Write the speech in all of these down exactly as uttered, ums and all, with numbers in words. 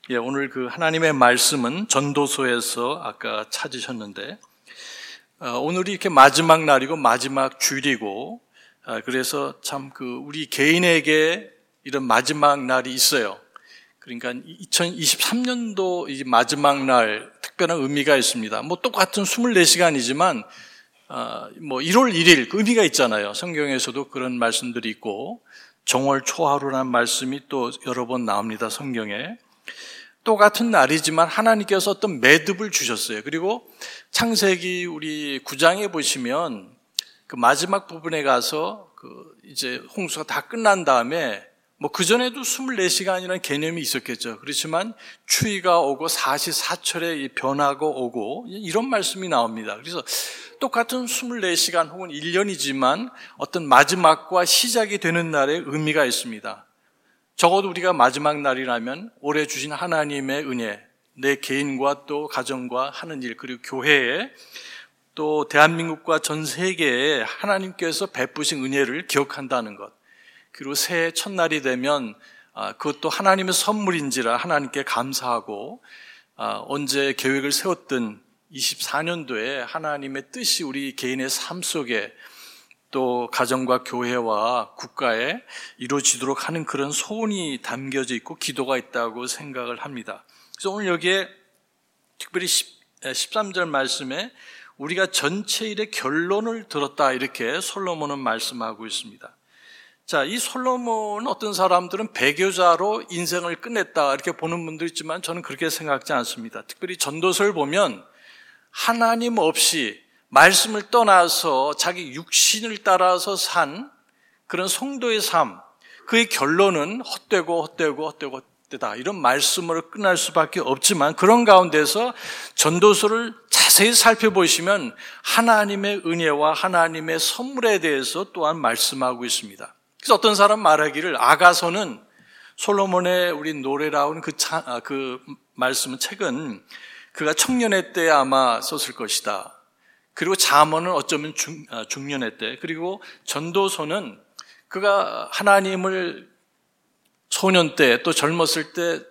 예, 오늘 그 하나님의 말씀은 전도서에서 아까 찾으셨는데, 어, 오늘이 이렇게 마지막 날이고 마지막 주일이고, 아, 그래서 참 그 우리 개인에게 이런 마지막 날이 있어요. 그러니까 이천이십삼 년도 이 마지막 날 특별한 의미가 있습니다. 뭐 똑같은 이십사 시간이지만, 어, 뭐 일월 일일 그 의미가 있잖아요. 성경에서도 그런 말씀들이 있고, 정월 초하루라는 말씀이 또 여러 번 나옵니다, 성경에. 똑같은 날이지만 하나님께서 어떤 매듭을 주셨어요. 그리고 창세기 우리 구 장에 보시면 그 마지막 부분에 가서 그 이제 홍수가 다 끝난 다음에 뭐 그전에도 이십사 시간이라는 개념이 있었겠죠. 그렇지만 추위가 오고 사시사철에 변화가 오고 이런 말씀이 나옵니다. 그래서 똑같은 이십사 시간 혹은 일 년이지만 어떤 마지막과 시작이 되는 날에 의미가 있습니다. 적어도 우리가 마지막 날이라면 올해 주신 하나님의 은혜, 내 개인과 또 가정과 하는 일, 그리고 교회에 또 대한민국과 전 세계에 하나님께서 베푸신 은혜를 기억한다는 것. 그리고 새해 첫날이 되면 그것도 하나님의 선물인지라 하나님께 감사하고, 언제 계획을 세웠던 이십사 년도에 하나님의 뜻이 우리 개인의 삶 속에 또 가정과 교회와 국가에 이루어지도록 하는 그런 소원이 담겨져 있고 기도가 있다고 생각을 합니다. 그래서 오늘 여기에 특별히 십삼 절 말씀에 우리가 전체 일의 결론을 들었다 이렇게 솔로몬은 말씀하고 있습니다. 자, 이 솔로몬은 어떤 사람들은 배교자로 인생을 끝냈다 이렇게 보는 분도 있지만 저는 그렇게 생각하지 않습니다. 특별히 전도서를 보면 하나님 없이 말씀을 떠나서 자기 육신을 따라서 산 그런 성도의 삶, 그의 결론은 헛되고 헛되고 헛되고 헛되다 이런 말씀으로 끝날 수밖에 없지만 그런 가운데서 전도서를 자세히 살펴보시면 하나님의 은혜와 하나님의 선물에 대해서 또한 말씀하고 있습니다. 그래서 어떤 사람 말하기를 아가서는 솔로몬의 우리 노래라운 그, 차, 그 말씀은 책은 그가 청년의 때에 아마 썼을 것이다. 그리고 잠언은 어쩌면 중, 중년의 때, 그리고 전도서는 그가 하나님을 소년 때 또 젊었을 때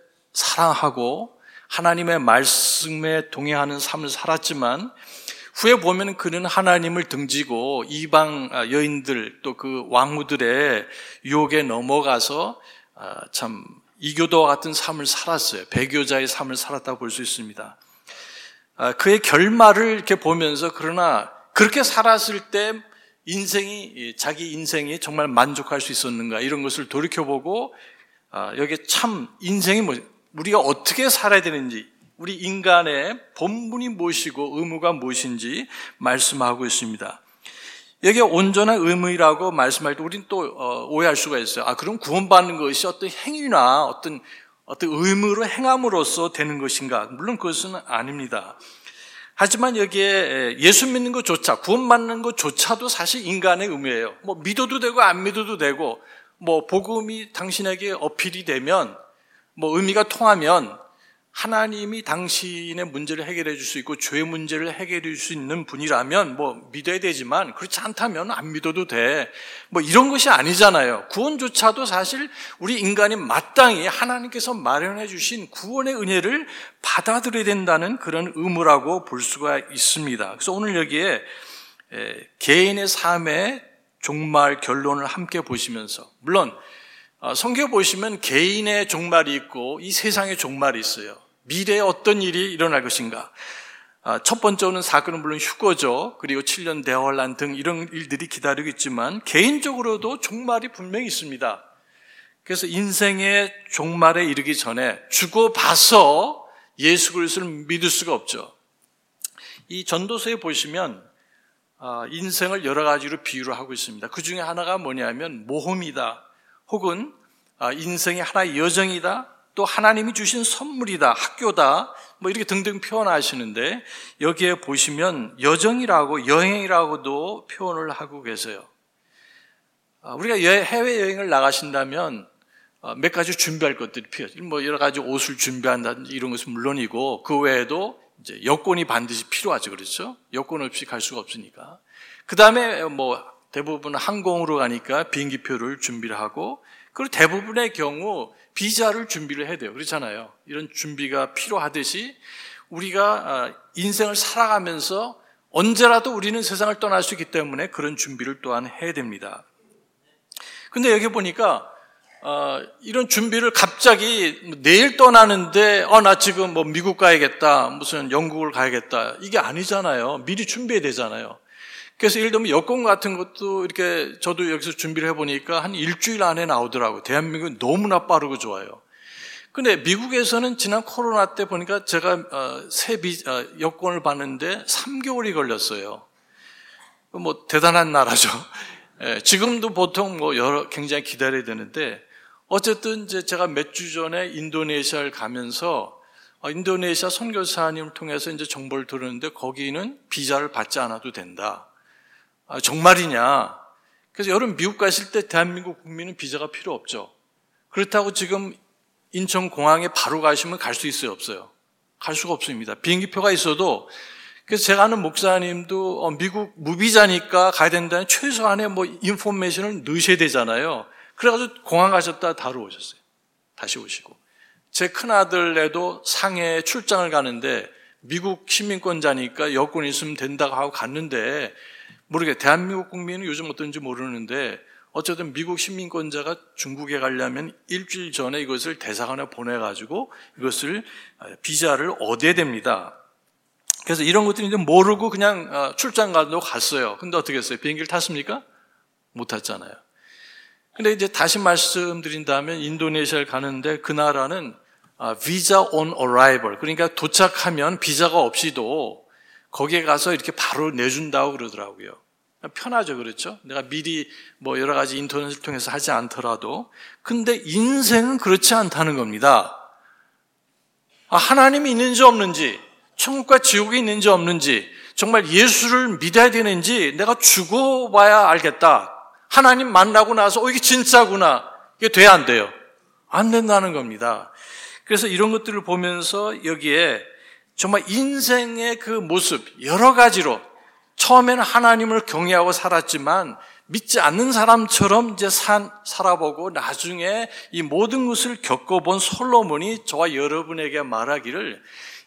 사랑하고 하나님의 말씀에 동행하는 삶을 살았지만 후에 보면 그는 하나님을 등지고 이방 여인들 또 그 왕후들의 유혹에 넘어가서 참 이교도와 같은 삶을 살았어요. 배교자의 삶을 살았다고 볼 수 있습니다. 그의 결말을 이렇게 보면서 그러나 그렇게 살았을 때 인생이, 자기 인생이 정말 만족할 수 있었는가 이런 것을 돌이켜보고 여기에 참 인생이 뭐, 우리가 어떻게 살아야 되는지 우리 인간의 본분이 무엇이고 의무가 무엇인지 말씀하고 있습니다. 여기에 온전한 의무라고 말씀할 때 우리는 또 오해할 수가 있어요. 아, 그럼 구원받는 것이 어떤 행위나 어떤 어떤 의무로 행함으로써 되는 것인가? 물론 그것은 아닙니다. 하지만 여기에 예수 믿는 것조차, 구원받는 것조차도 사실 인간의 의무예요. 뭐 믿어도 되고 안 믿어도 되고, 뭐 복음이 당신에게 어필이 되면, 뭐 의미가 통하면 하나님이 당신의 문제를 해결해 줄 수 있고 죄의 문제를 해결해 줄 수 있는 분이라면 뭐 믿어야 되지만 그렇지 않다면 안 믿어도 돼. 뭐 이런 것이 아니잖아요. 구원조차도 사실 우리 인간이 마땅히 하나님께서 마련해 주신 구원의 은혜를 받아들여야 된다는 그런 의무라고 볼 수가 있습니다. 그래서 오늘 여기에 개인의 삶의 종말 결론을 함께 보시면서, 물론 성경에 보시면 개인의 종말이 있고 이 세상의 종말이 있어요. 미래에 어떤 일이 일어날 것인가. 첫 번째는 사건은 물론 휴거죠. 그리고 칠 년 대환란 등 이런 일들이 기다리고 있지만 개인적으로도 종말이 분명히 있습니다. 그래서 인생의 종말에 이르기 전에 죽어봐서 예수 그리스도를 믿을 수가 없죠. 이 전도서에 보시면 인생을 여러 가지로 비유를 하고 있습니다. 그 중에 하나가 뭐냐면 모험이다. 혹은 인생의 하나의 여정이다. 또 하나님이 주신 선물이다. 학교다. 뭐 이렇게 등등 표현하시는데 여기에 보시면 여정이라고 여행이라고도 표현을 하고 계세요. 우리가 해외여행을 나가신다면 몇 가지 준비할 것들이 필요해요. 뭐 여러 가지 옷을 준비한다든지 이런 것은 물론이고 그 외에도 이제 여권이 반드시 필요하죠. 그렇죠? 여권 없이 갈 수가 없으니까. 그 다음에 뭐 대부분 항공으로 가니까 비행기표를 준비를 하고, 그리고 대부분의 경우 비자를 준비를 해야 돼요. 그렇잖아요. 이런 준비가 필요하듯이 우리가 인생을 살아가면서 언제라도 우리는 세상을 떠날 수 있기 때문에 그런 준비를 또한 해야 됩니다. 근데 여기 보니까 어, 이런 준비를 갑자기 내일 떠나는데 어, 나 지금 뭐 미국 가야겠다, 무슨 영국을 가야겠다, 이게 아니잖아요. 미리 준비해야 되잖아요. 그래서 예를 들면 여권 같은 것도 이렇게 저도 여기서 준비를 해보니까 한 일주일 안에 나오더라고요. 대한민국은 너무나 빠르고 좋아요. 근데 미국에서는 지난 코로나 때 보니까 제가 어, 새 비, 어, 여권을 봤는데 삼 개월이 걸렸어요. 뭐 대단한 나라죠. 예, 지금도 보통 뭐 여러 굉장히 기다려야 되는데 어쨌든 이제 제가 몇 주 전에 인도네시아를 가면서 어, 인도네시아 선교사님을 통해서 이제 정보를 들었는데 거기는 비자를 받지 않아도 된다. 아, 정말이냐? 그래서 여러분 미국 가실 때 대한민국 국민은 비자가 필요 없죠. 그렇다고 지금 인천공항에 바로 가시면 갈 수 있어요, 없어요? 갈 수가 없습니다. 비행기표가 있어도. 그래서 제가 아는 목사님도 어, 미국 무비자니까 가야 된다는 최소한의 뭐 인포메이션을 넣으셔야 되잖아요. 그래가지고 공항 가셨다 다루 오셨어요. 다시 오시고. 제 큰아들애도 상해에 출장을 가는데 미국 시민권자니까 여권이 있으면 된다고 하고 갔는데 모르게 대한민국 국민은 요즘 어떤지 모르는데 어쨌든 미국 시민권자가 중국에 가려면 일주일 전에 이것을 대사관에 보내가지고 이것을 비자를 얻어야 됩니다. 그래서 이런 것들이 이제 모르고 그냥 출장 가도 갔어요. 근데 어떻게 했어요? 비행기를 탔습니까? 못 탔잖아요. 근데 이제 다시 말씀드린다면 인도네시아를 가는데 그 나라는 비자 on arrival, 그러니까 도착하면 비자가 없이도 거기에 가서 이렇게 바로 내준다고 그러더라고요. 편하죠, 그렇죠? 내가 미리 뭐 여러 가지 인터넷을 통해서 하지 않더라도. 근데 인생은 그렇지 않다는 겁니다. 아, 하나님이 있는지 없는지, 천국과 지옥이 있는지 없는지, 정말 예수를 믿어야 되는지 내가 죽어봐야 알겠다. 하나님 만나고 나서 어, 이게 진짜구나. 이게 돼야 안 돼요? 안 된다는 겁니다. 그래서 이런 것들을 보면서 여기에 정말 인생의 그 모습 여러 가지로 처음에는 하나님을 경외하고 살았지만 믿지 않는 사람처럼 이제 산, 살아보고 나중에 이 모든 것을 겪어본 솔로몬이 저와 여러분에게 말하기를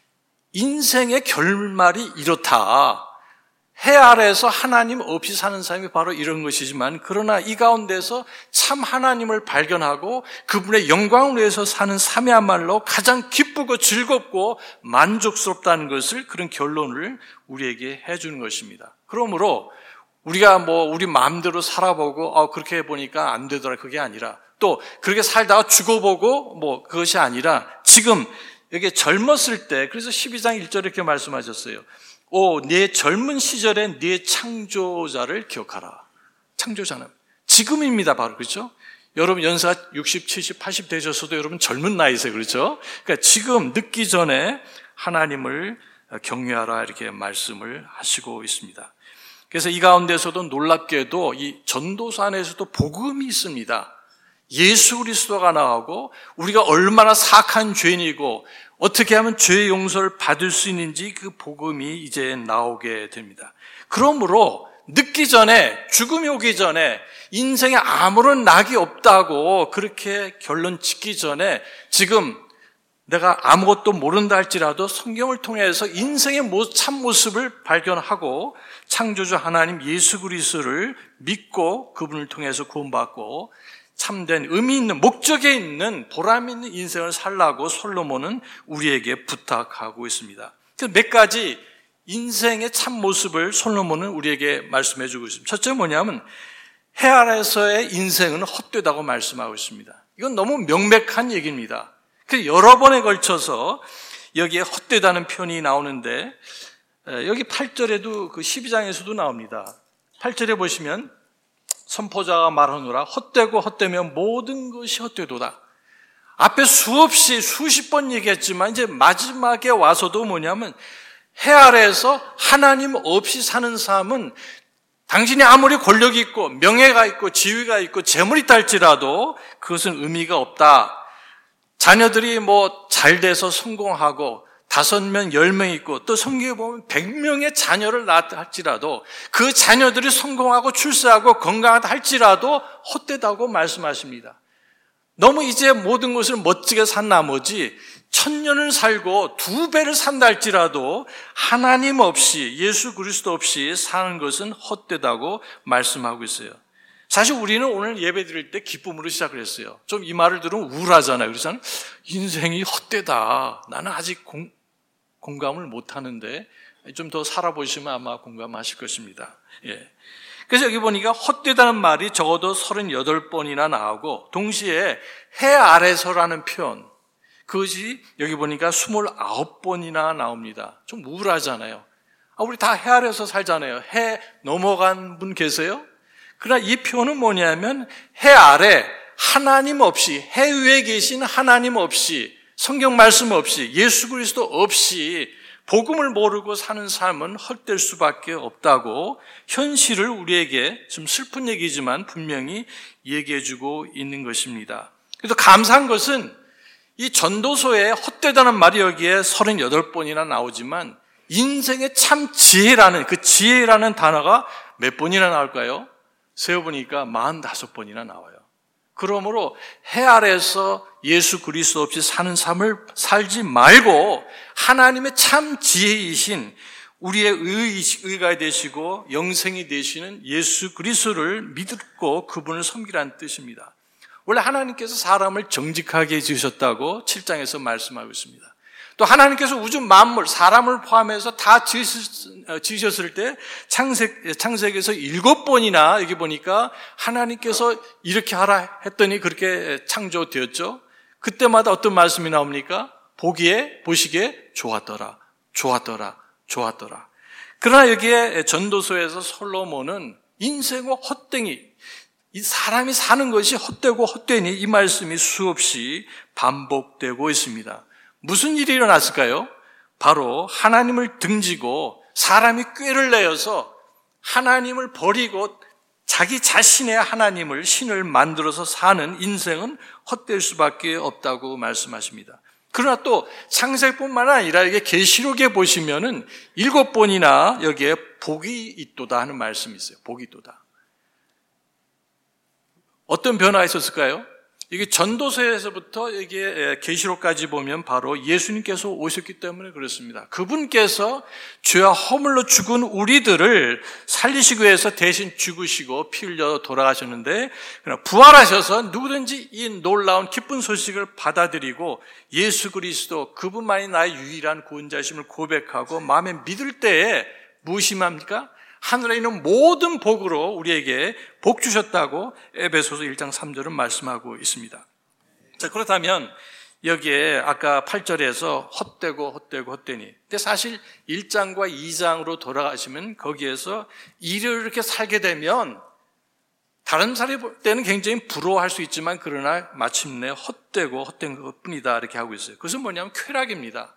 인생의 결말이 이렇다. 해 아래에서 하나님 없이 사는 삶이 바로 이런 것이지만 그러나 이 가운데서 참 하나님을 발견하고 그분의 영광을 위해서 사는 삶이야말로 가장 기쁘고 즐겁고 만족스럽다는 것을 그런 결론을 우리에게 해주는 것입니다. 그러므로 우리가 뭐 우리 마음대로 살아보고 어 그렇게 해보니까 안 되더라 그게 아니라 또 그렇게 살다가 죽어보고 뭐 그것이 아니라 지금 여기 젊었을 때 그래서 십이 장 일 절에 이렇게 말씀하셨어요. 오, 네 젊은 시절에 네 창조자를 기억하라. 창조자는 지금입니다, 바로. 그렇죠? 여러분 연세가 육십, 칠십, 팔십 되셨어도 여러분 젊은 나이세요. 그렇죠? 그러니까 지금 늦기 전에 하나님을 경외하라 이렇게 말씀을 하시고 있습니다. 그래서 이 가운데서도 놀랍게도 이 전도서 안에서도 복음이 있습니다. 예수 그리스도가 나오고 우리가 얼마나 사악한 죄인이고 어떻게 하면 죄의 용서를 받을 수 있는지 그 복음이 이제 나오게 됩니다. 그러므로 늦기 전에 죽음이 오기 전에 인생에 아무런 낙이 없다고 그렇게 결론 짓기 전에 지금 내가 아무것도 모른다 할지라도 성경을 통해서 인생의 참모습을 발견하고 창조주 하나님 예수 그리스도를 믿고 그분을 통해서 구원받고 참된 의미 있는 목적에 있는 보람 있는 인생을 살라고 솔로몬은 우리에게 부탁하고 있습니다. 몇 가지 인생의 참모습을 솔로몬은 우리에게 말씀해 주고 있습니다. 첫째 뭐냐면 해 아래에서의 인생은 헛되다고 말씀하고 있습니다. 이건 너무 명백한 얘기입니다. 여러 번에 걸쳐서 여기에 헛되다는 표현이 나오는데 여기 팔 절에도 그 십이 장에서도 나옵니다. 팔 절에 보시면 선포자가 말하노라 헛되고 헛되면 모든 것이 헛되도다. 앞에 수없이 수십 번 얘기했지만 이제 마지막에 와서도 뭐냐면 해 아래에서 하나님 없이 사는 삶은 당신이 아무리 권력이 있고 명예가 있고 지위가 있고 재물이 있다 할지라도 그것은 의미가 없다. 자녀들이 뭐 잘 돼서 성공하고 다섯 명, 열 명 있고 또 성경에 보면 백 명의 자녀를 낳았다 할지라도 그 자녀들이 성공하고 출세하고 건강하다 할지라도 헛되다고 말씀하십니다. 너무 이제 모든 것을 멋지게 산 나머지 천년을 살고 두 배를 산다 할지라도 하나님 없이, 예수 그리스도 없이 사는 것은 헛되다고 말씀하고 있어요. 사실 우리는 오늘 예배 드릴 때 기쁨으로 시작을 했어요. 좀 이 말을 들으면 우울하잖아요. 그래서 인생이 헛되다. 나는 아직 공, 공감을 못하는데 좀 더 살아보시면 아마 공감하실 것입니다. 예. 그래서 여기 보니까 헛되다는 말이 적어도 서른여덟 번이나 나오고 동시에 해 아래서라는 표현, 그것이 여기 보니까 스물아홉 번이나 나옵니다. 좀 우울하잖아요. 아, 우리 다 해 아래서 살잖아요. 해 넘어간 분 계세요? 그러나 이 표현은 뭐냐면 해 아래 하나님 없이, 해 위에 계신 하나님 없이, 성경 말씀 없이, 예수 그리스도 없이 복음을 모르고 사는 삶은 헛될 수밖에 없다고 현실을 우리에게, 좀 슬픈 얘기지만 분명히 얘기해주고 있는 것입니다. 그래서 감사한 것은 이 전도서에 헛되다는 말이 여기에 서른여덟 번이나 나오지만 인생의 참 지혜라는, 그 지혜라는 단어가 몇 번이나 나올까요? 세어보니까 사십오 번이나 나와요. 그러므로 해 아래에서 예수 그리스도 없이 사는 삶을 살지 말고 하나님의 참 지혜이신 우리의 의, 의가 되시고 영생이 되시는 예수 그리스도를 믿고 그분을 섬기라는 뜻입니다. 원래 하나님께서 사람을 정직하게 지으셨다고 칠 장에서 말씀하고 있습니다. 또 하나님께서 우주 만물, 사람을 포함해서 다 지으셨을 때 창세, 창세기에서 일곱 번이나 여기 보니까 하나님께서 이렇게 하라 했더니 그렇게 창조되었죠. 그때마다 어떤 말씀이 나옵니까? 보기에, 보시기에 좋았더라, 좋았더라, 좋았더라. 그러나 여기에 전도서에서 솔로몬은 인생과 헛되이, 이 사람이 사는 것이 헛되고 헛되니 이 말씀이 수없이 반복되고 있습니다. 무슨 일이 일어났을까요? 바로 하나님을 등지고 사람이 꾀를 내어서 하나님을 버리고 자기 자신의 하나님을, 신을 만들어서 사는 인생은 헛될 수밖에 없다고 말씀하십니다. 그러나 또 창세기뿐만 아니라 이게 계시록에 보시면은 일곱 번이나 여기에 복이 있도다 하는 말씀이 있어요. 복이 있도다. 어떤 변화가 있었을까요? 이게 전도서에서부터 이게 계시록까지 보면 바로 예수님께서 오셨기 때문에 그렇습니다. 그분께서 죄와 허물로 죽은 우리들을 살리시기 위해서 대신 죽으시고 피 흘려 돌아가셨는데 부활하셔서 누구든지 이 놀라운 기쁜 소식을 받아들이고 예수 그리스도 그분만이 나의 유일한 구원자심을 고백하고 마음에 믿을 때에 무엇이 맙니까? 하늘에 있는 모든 복으로 우리에게 복 주셨다고 에베소서 일 장 삼 절은 말씀하고 있습니다. 자, 그렇다면 여기에 아까 팔 절에서 헛되고 헛되고 헛되니, 근데 사실 일 장과 이 장으로 돌아가시면 거기에서 일을 이렇게 살게 되면 다른 사람이 볼 때는 굉장히 부러워할 수 있지만 그러나 마침내 헛되고 헛된 것뿐이다 이렇게 하고 있어요. 그것은 뭐냐면 쾌락입니다.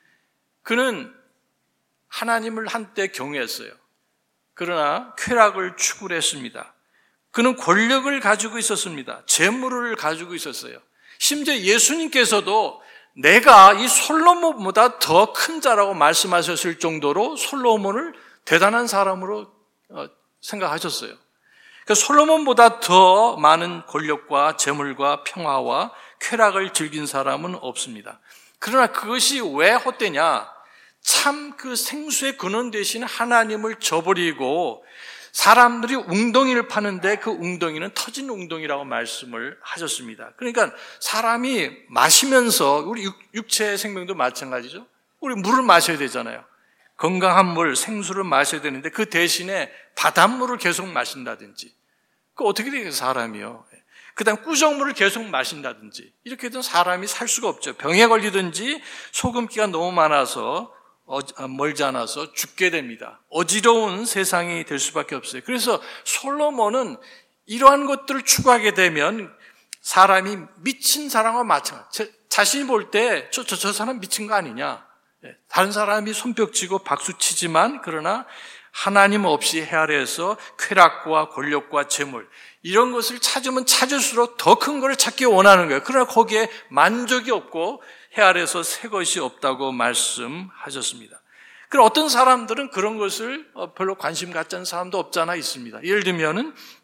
그는 하나님을 한때 경외했어요. 그러나 쾌락을 추구를 했습니다. 그는 권력을 가지고 있었습니다. 재물을 가지고 있었어요. 심지어 예수님께서도 내가 이 솔로몬보다 더 큰 자라고 말씀하셨을 정도로 솔로몬을 대단한 사람으로 생각하셨어요. 그러니까 솔로몬보다 더 많은 권력과 재물과 평화와 쾌락을 즐긴 사람은 없습니다. 그러나 그것이 왜 헛되냐? 참 그 생수의 근원 되신 하나님을 저버리고 사람들이 웅덩이를 파는데 그 웅덩이는 터진 웅덩이라고 말씀을 하셨습니다. 그러니까 사람이 마시면서 우리 육체의 생명도 마찬가지죠. 우리 물을 마셔야 되잖아요. 건강한 물, 생수를 마셔야 되는데 그 대신에 바닷물을 계속 마신다든지, 그 어떻게 되겠어요, 사람이요. 그 다음 꾸정물을 계속 마신다든지 이렇게 해도 사람이 살 수가 없죠. 병에 걸리든지 소금기가 너무 많아서 어, 멀지 않아서 죽게 됩니다. 어지러운 세상이 될 수밖에 없어요. 그래서 솔로몬은 이러한 것들을 추구하게 되면 사람이 미친 사람과 마찬가지. 자신이 볼 때 저, 저, 저 사람 미친 거 아니냐. 다른 사람이 손뼉치고 박수치지만 그러나 하나님 없이 해 아래에서 쾌락과 권력과 재물 이런 것을 찾으면 찾을수록 더 큰 것을 찾기 원하는 거예요. 그러나 거기에 만족이 없고 해 아래에서 새 것이 없다고 말씀하셨습니다. 그럼 어떤 사람들은 그런 것을 별로 관심 갖지 않는 사람도 없잖아 있습니다. 예를 들면은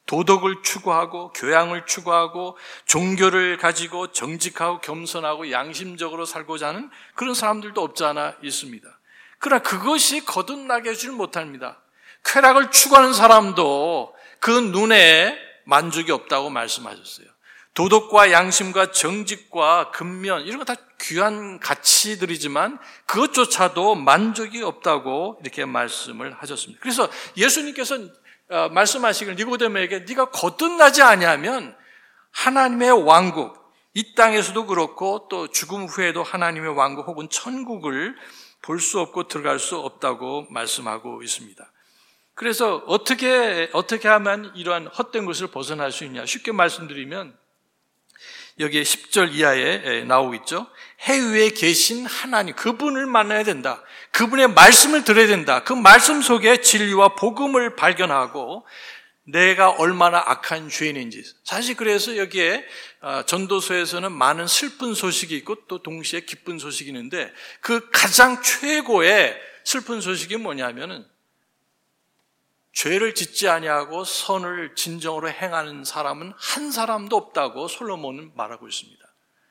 도덕을 추구하고 교양을 추구하고 종교를 가지고 정직하고 겸손하고 양심적으로 살고자 하는 그런 사람들도 없지 않아 있습니다. 그러나 그것이 거듭나게 해주지 못합니다. 쾌락을 추구하는 사람도 그 눈에 만족이 없다고 말씀하셨어요. 도덕과 양심과 정직과 근면 이런 거 다 귀한 가치들이지만 그것조차도 만족이 없다고 이렇게 말씀을 하셨습니다. 그래서 예수님께서 말씀하시길 니고데모에게 네가 거듭나지 아니하면 하나님의 왕국, 이 땅에서도 그렇고 또 죽음 후에도 하나님의 왕국 혹은 천국을 볼 수 없고 들어갈 수 없다고 말씀하고 있습니다. 그래서 어떻게 어떻게 하면 이러한 헛된 것을 벗어날 수 있냐? 쉽게 말씀드리면 여기에 십 절 이하에 나오고 있죠. 해 위에 계신 하나님, 그분을 만나야 된다. 그분의 말씀을 들어야 된다. 그 말씀 속에 진리와 복음을 발견하고 내가 얼마나 악한 죄인인지. 사실 그래서 여기에 전도서에서는 많은 슬픈 소식이 있고 또 동시에 기쁜 소식이 있는데 그 가장 최고의 슬픈 소식이 뭐냐면은 죄를 짓지 아니하고 선을 진정으로 행하는 사람은 한 사람도 없다고 솔로몬은 말하고 있습니다.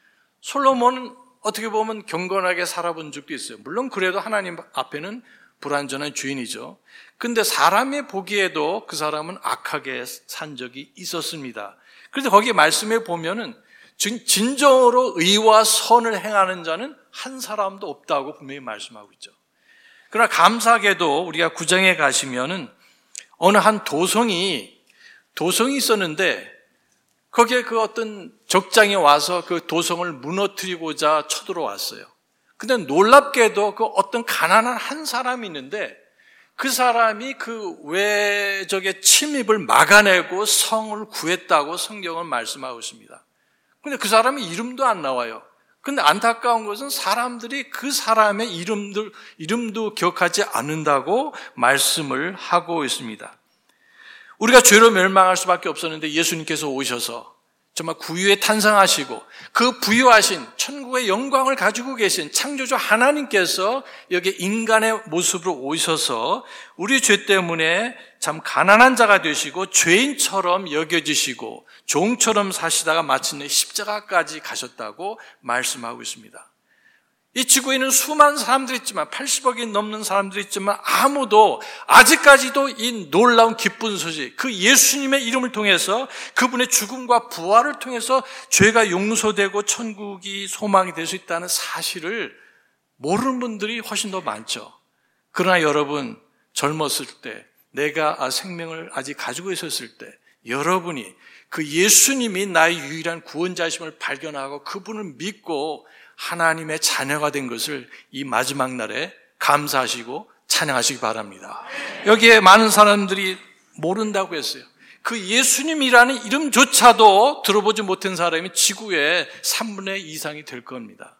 솔로몬은 어떻게 보면 경건하게 살아본 적도 있어요. 물론 그래도 하나님 앞에는 불완전한 죄인이죠. 근데 사람이 보기에도 그 사람은 악하게 산 적이 있었습니다. 그래서 거기 말씀에 보면은 진정으로 의와 선을 행하는 자는 한 사람도 없다고 분명히 말씀하고 있죠. 그러나 감사하게도 우리가 구장에 가시면은 어느 한 도성이, 도성이 있었는데 거기에 그 어떤 적장이 와서 그 도성을 무너뜨리고자 쳐들어왔어요. 근데 놀랍게도 그 어떤 가난한 한 사람이 있는데 그 사람이 그 외적의 침입을 막아내고 성을 구했다고 성경은 말씀하고 있습니다. 근데 그 사람의 이름도 안 나와요. 근데 안타까운 것은 사람들이 그 사람의 이름들, 이름도 기억하지 않는다고 말씀을 하고 있습니다. 우리가 죄로 멸망할 수밖에 없었는데 예수님께서 오셔서 정말 구유에 탄생하시고 그 부유하신 천국의 영광을 가지고 계신 창조주 하나님께서 여기 인간의 모습으로 오셔서 우리 죄 때문에 참 가난한 자가 되시고 죄인처럼 여겨지시고 종처럼 사시다가 마침내 십자가까지 가셨다고 말씀하고 있습니다. 이 지구에는 수많은 사람들이 있지만 팔십억이 넘는 사람들이 있지만 아무도 아직까지도 이 놀라운 기쁜 소식, 그 예수님의 이름을 통해서 그분의 죽음과 부활을 통해서 죄가 용서되고 천국이 소망이 될 수 있다는 사실을 모르는 분들이 훨씬 더 많죠. 그러나 여러분 젊었을 때 내가 생명을 아직 가지고 있었을 때 여러분이 그 예수님이 나의 유일한 구원자심을 발견하고 그분을 믿고 하나님의 자녀가 된 것을 이 마지막 날에 감사하시고 찬양하시기 바랍니다. 여기에 많은 사람들이 모른다고 했어요. 그 예수님이라는 이름조차도 들어보지 못한 사람이 지구의 삼분의 이 이상이 될 겁니다.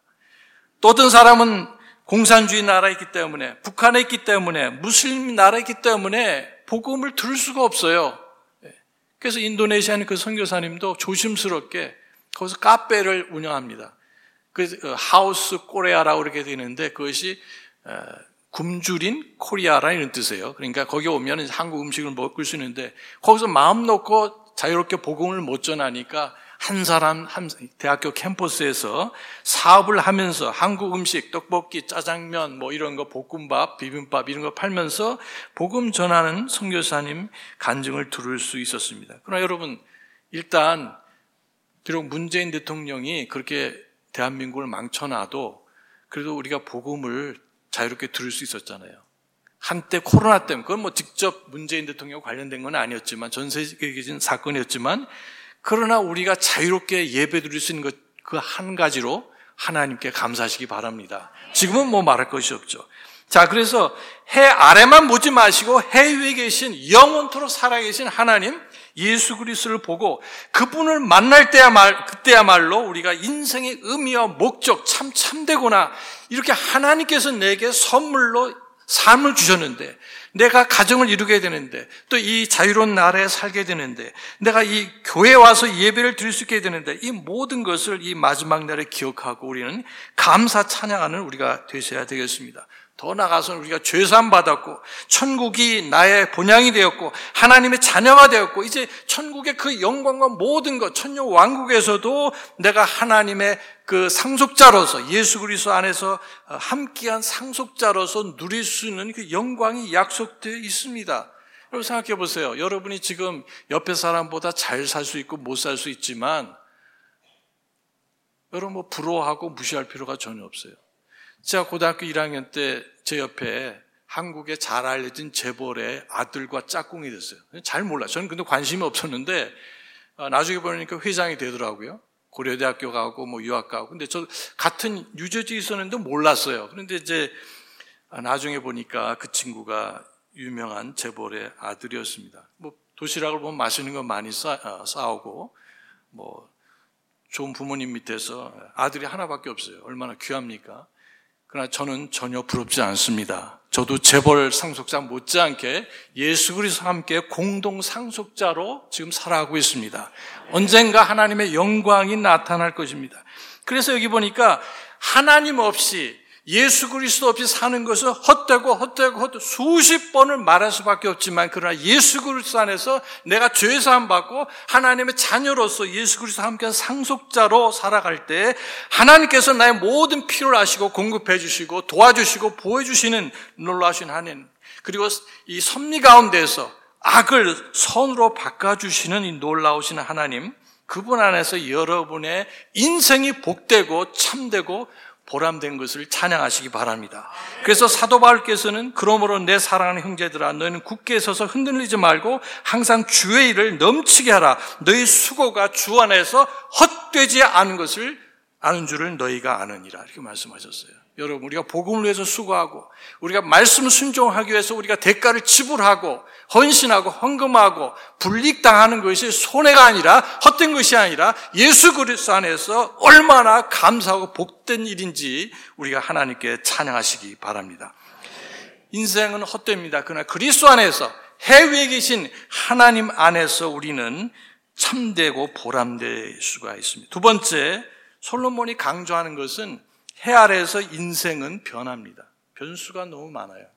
또 어떤 사람은 공산주의 나라에 있기 때문에, 북한에 있기 때문에, 무슬림 나라에 있기 때문에 복음을 들을 수가 없어요. 그래서 인도네시아는 그 선교사님도 조심스럽게 거기서 카페를 운영합니다. 그 하우스 코리아라고 그렇게 되는데 그것이 굶주린 코리아라는 이런 뜻이에요. 그러니까 거기 오면 한국 음식을 먹을 수 있는데 거기서 마음 놓고 자유롭게 복음을 못 전하니까 한 사람 한 대학교 캠퍼스에서 사업을 하면서 한국 음식, 떡볶이, 짜장면 뭐 이런 거 볶음밥, 비빔밥 이런 거 팔면서 복음 전하는 선교사님 간증을 들을 수 있었습니다. 그러나 여러분 일단 비록 문재인 대통령이 그렇게 대한민국을 망쳐놔도 그래도 우리가 복음을 자유롭게 들을 수 있었잖아요. 한때 코로나 때문에 그건 뭐 직접 문재인 대통령 관련된 건 아니었지만 전 세계적인 사건이었지만 그러나 우리가 자유롭게 예배 드릴 수 있는 것 그 한 가지로 하나님께 감사하시기 바랍니다. 지금은 뭐 말할 것이 없죠. 자, 그래서 해 아래만 보지 마시고 해 위에 계신 영원토록 살아계신 하나님 예수 그리스도를 보고 그분을 만날 때야말 그때야말로 우리가 인생의 의미와 목적 참 참되구나 이렇게 하나님께서 내게 선물로 삶을 주셨는데 내가 가정을 이루게 되는데, 또 이 자유로운 나라에 살게 되는데, 내가 이 교회에 와서 예배를 드릴 수 있게 되는데, 이 모든 것을 이 마지막 날에 기억하고 우리는 감사 찬양하는 우리가 되셔야 되겠습니다. 더 나아가서는 우리가 죄사함 받았고 천국이 나의 본향이 되었고 하나님의 자녀가 되었고 이제 천국의 그 영광과 모든 것, 천년 왕국에서도 내가 하나님의 그 상속자로서 예수 그리스도 안에서 함께한 상속자로서 누릴 수 있는 그 영광이 약속되어 있습니다. 여러분 생각해 보세요. 여러분이 지금 옆에 사람보다 잘 살 수 있고 못 살 수 있지만 여러분 뭐 부러워하고 무시할 필요가 전혀 없어요. 제가 고등학교 일 학년 때 제 옆에 한국에 잘 알려진 재벌의 아들과 짝꿍이 됐어요. 잘 몰라요. 저는 근데 관심이 없었는데 나중에 보니까 회장이 되더라고요. 고려대학교 가고 뭐 유학 가고. 근데 저 같은 유저지에 있었는데 몰랐어요. 그런데 이제 나중에 보니까 그 친구가 유명한 재벌의 아들이었습니다. 뭐 도시락을 보면 맛있는 거 많이 싸, 싸오고 뭐 좋은 부모님 밑에서 아들이 하나밖에 없어요. 얼마나 귀합니까? 그러나 저는 전혀 부럽지 않습니다. 저도 재벌 상속자 못지않게 예수 그리스도와 함께 공동 상속자로 지금 살아가고 있습니다. 언젠가 하나님의 영광이 나타날 것입니다. 그래서 여기 보니까 하나님 없이 예수 그리스도 없이 사는 것은 헛되고 헛되고 헛되고 수십 번을 말할 수밖에 없지만 그러나 예수 그리스도 안에서 내가 죄사함 받고 하나님의 자녀로서 예수 그리스도와 함께 상속자로 살아갈 때 하나님께서 나의 모든 필요를 아시고 공급해 주시고 도와주시고 보호해 주시는 놀라우신 하나님, 그리고 이 섭리 가운데에서 악을 선으로 바꿔주시는 이 놀라우신 하나님, 그분 안에서 여러분의 인생이 복되고 참되고 보람된 것을 찬양하시기 바랍니다. 그래서 사도 바울께서는 그러므로 내 사랑하는 형제들아 너희는 굳게 서서 흔들리지 말고 항상 주의 일을 넘치게 하라. 너희 수고가 주 안에서 헛되지 않은 것을 아는 줄을 너희가 아느니라. 이렇게 말씀하셨어요. 여러분, 우리가 복음을 위해서 수고하고 우리가 말씀을 순종하기 위해서 우리가 대가를 지불하고 헌신하고 헌금하고 불이익당하는 것이 손해가 아니라 헛된 것이 아니라 예수 그리스도 안에서 얼마나 감사하고 복된 일인지 우리가 하나님께 찬양하시기 바랍니다. 인생은 헛됩니다. 그러나 그리스도 안에서 해외에 계신 하나님 안에서 우리는 참되고 보람될 수가 있습니다. 두 번째, 솔로몬이 강조하는 것은 해 아래에서 인생은 변합니다. 변수가 너무 많아요.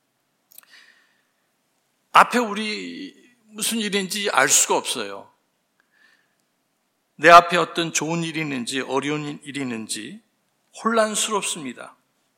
앞에 우리 무슨 일인지 알 수가 없어요. 내 앞에 어떤 좋은 일이 있는지 어려운 일이 있는지 혼란스럽습니다.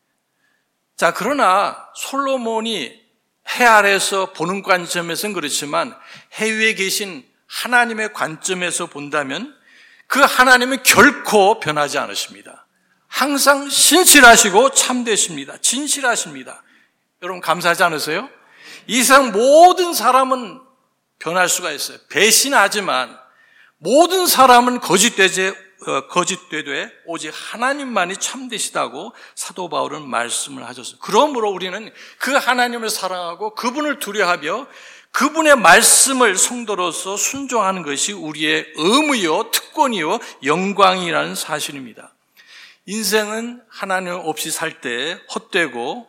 자, 그러나 솔로몬이 해 아래에서 보는 관점에서는 그렇지만 해외에 계신 하나님의 관점에서 본다면 그 하나님은 결코 변하지 않으십니다. 항상 신실하시고 참되십니다. 진실하십니다. 여러분 감사하지 않으세요? 이 세상 모든 사람은 변할 수가 있어요. 배신하지만 모든 사람은 거짓되지, 거짓되되 오직 하나님만이 참되시다고 사도 바울은 말씀을 하셨어요. 그러므로 우리는 그 하나님을 사랑하고 그분을 두려워하며 그분의 말씀을 성도로서 순종하는 것이 우리의 의무요, 특권이요, 영광이라는 사실입니다. 인생은 하나님 없이 살 때 헛되고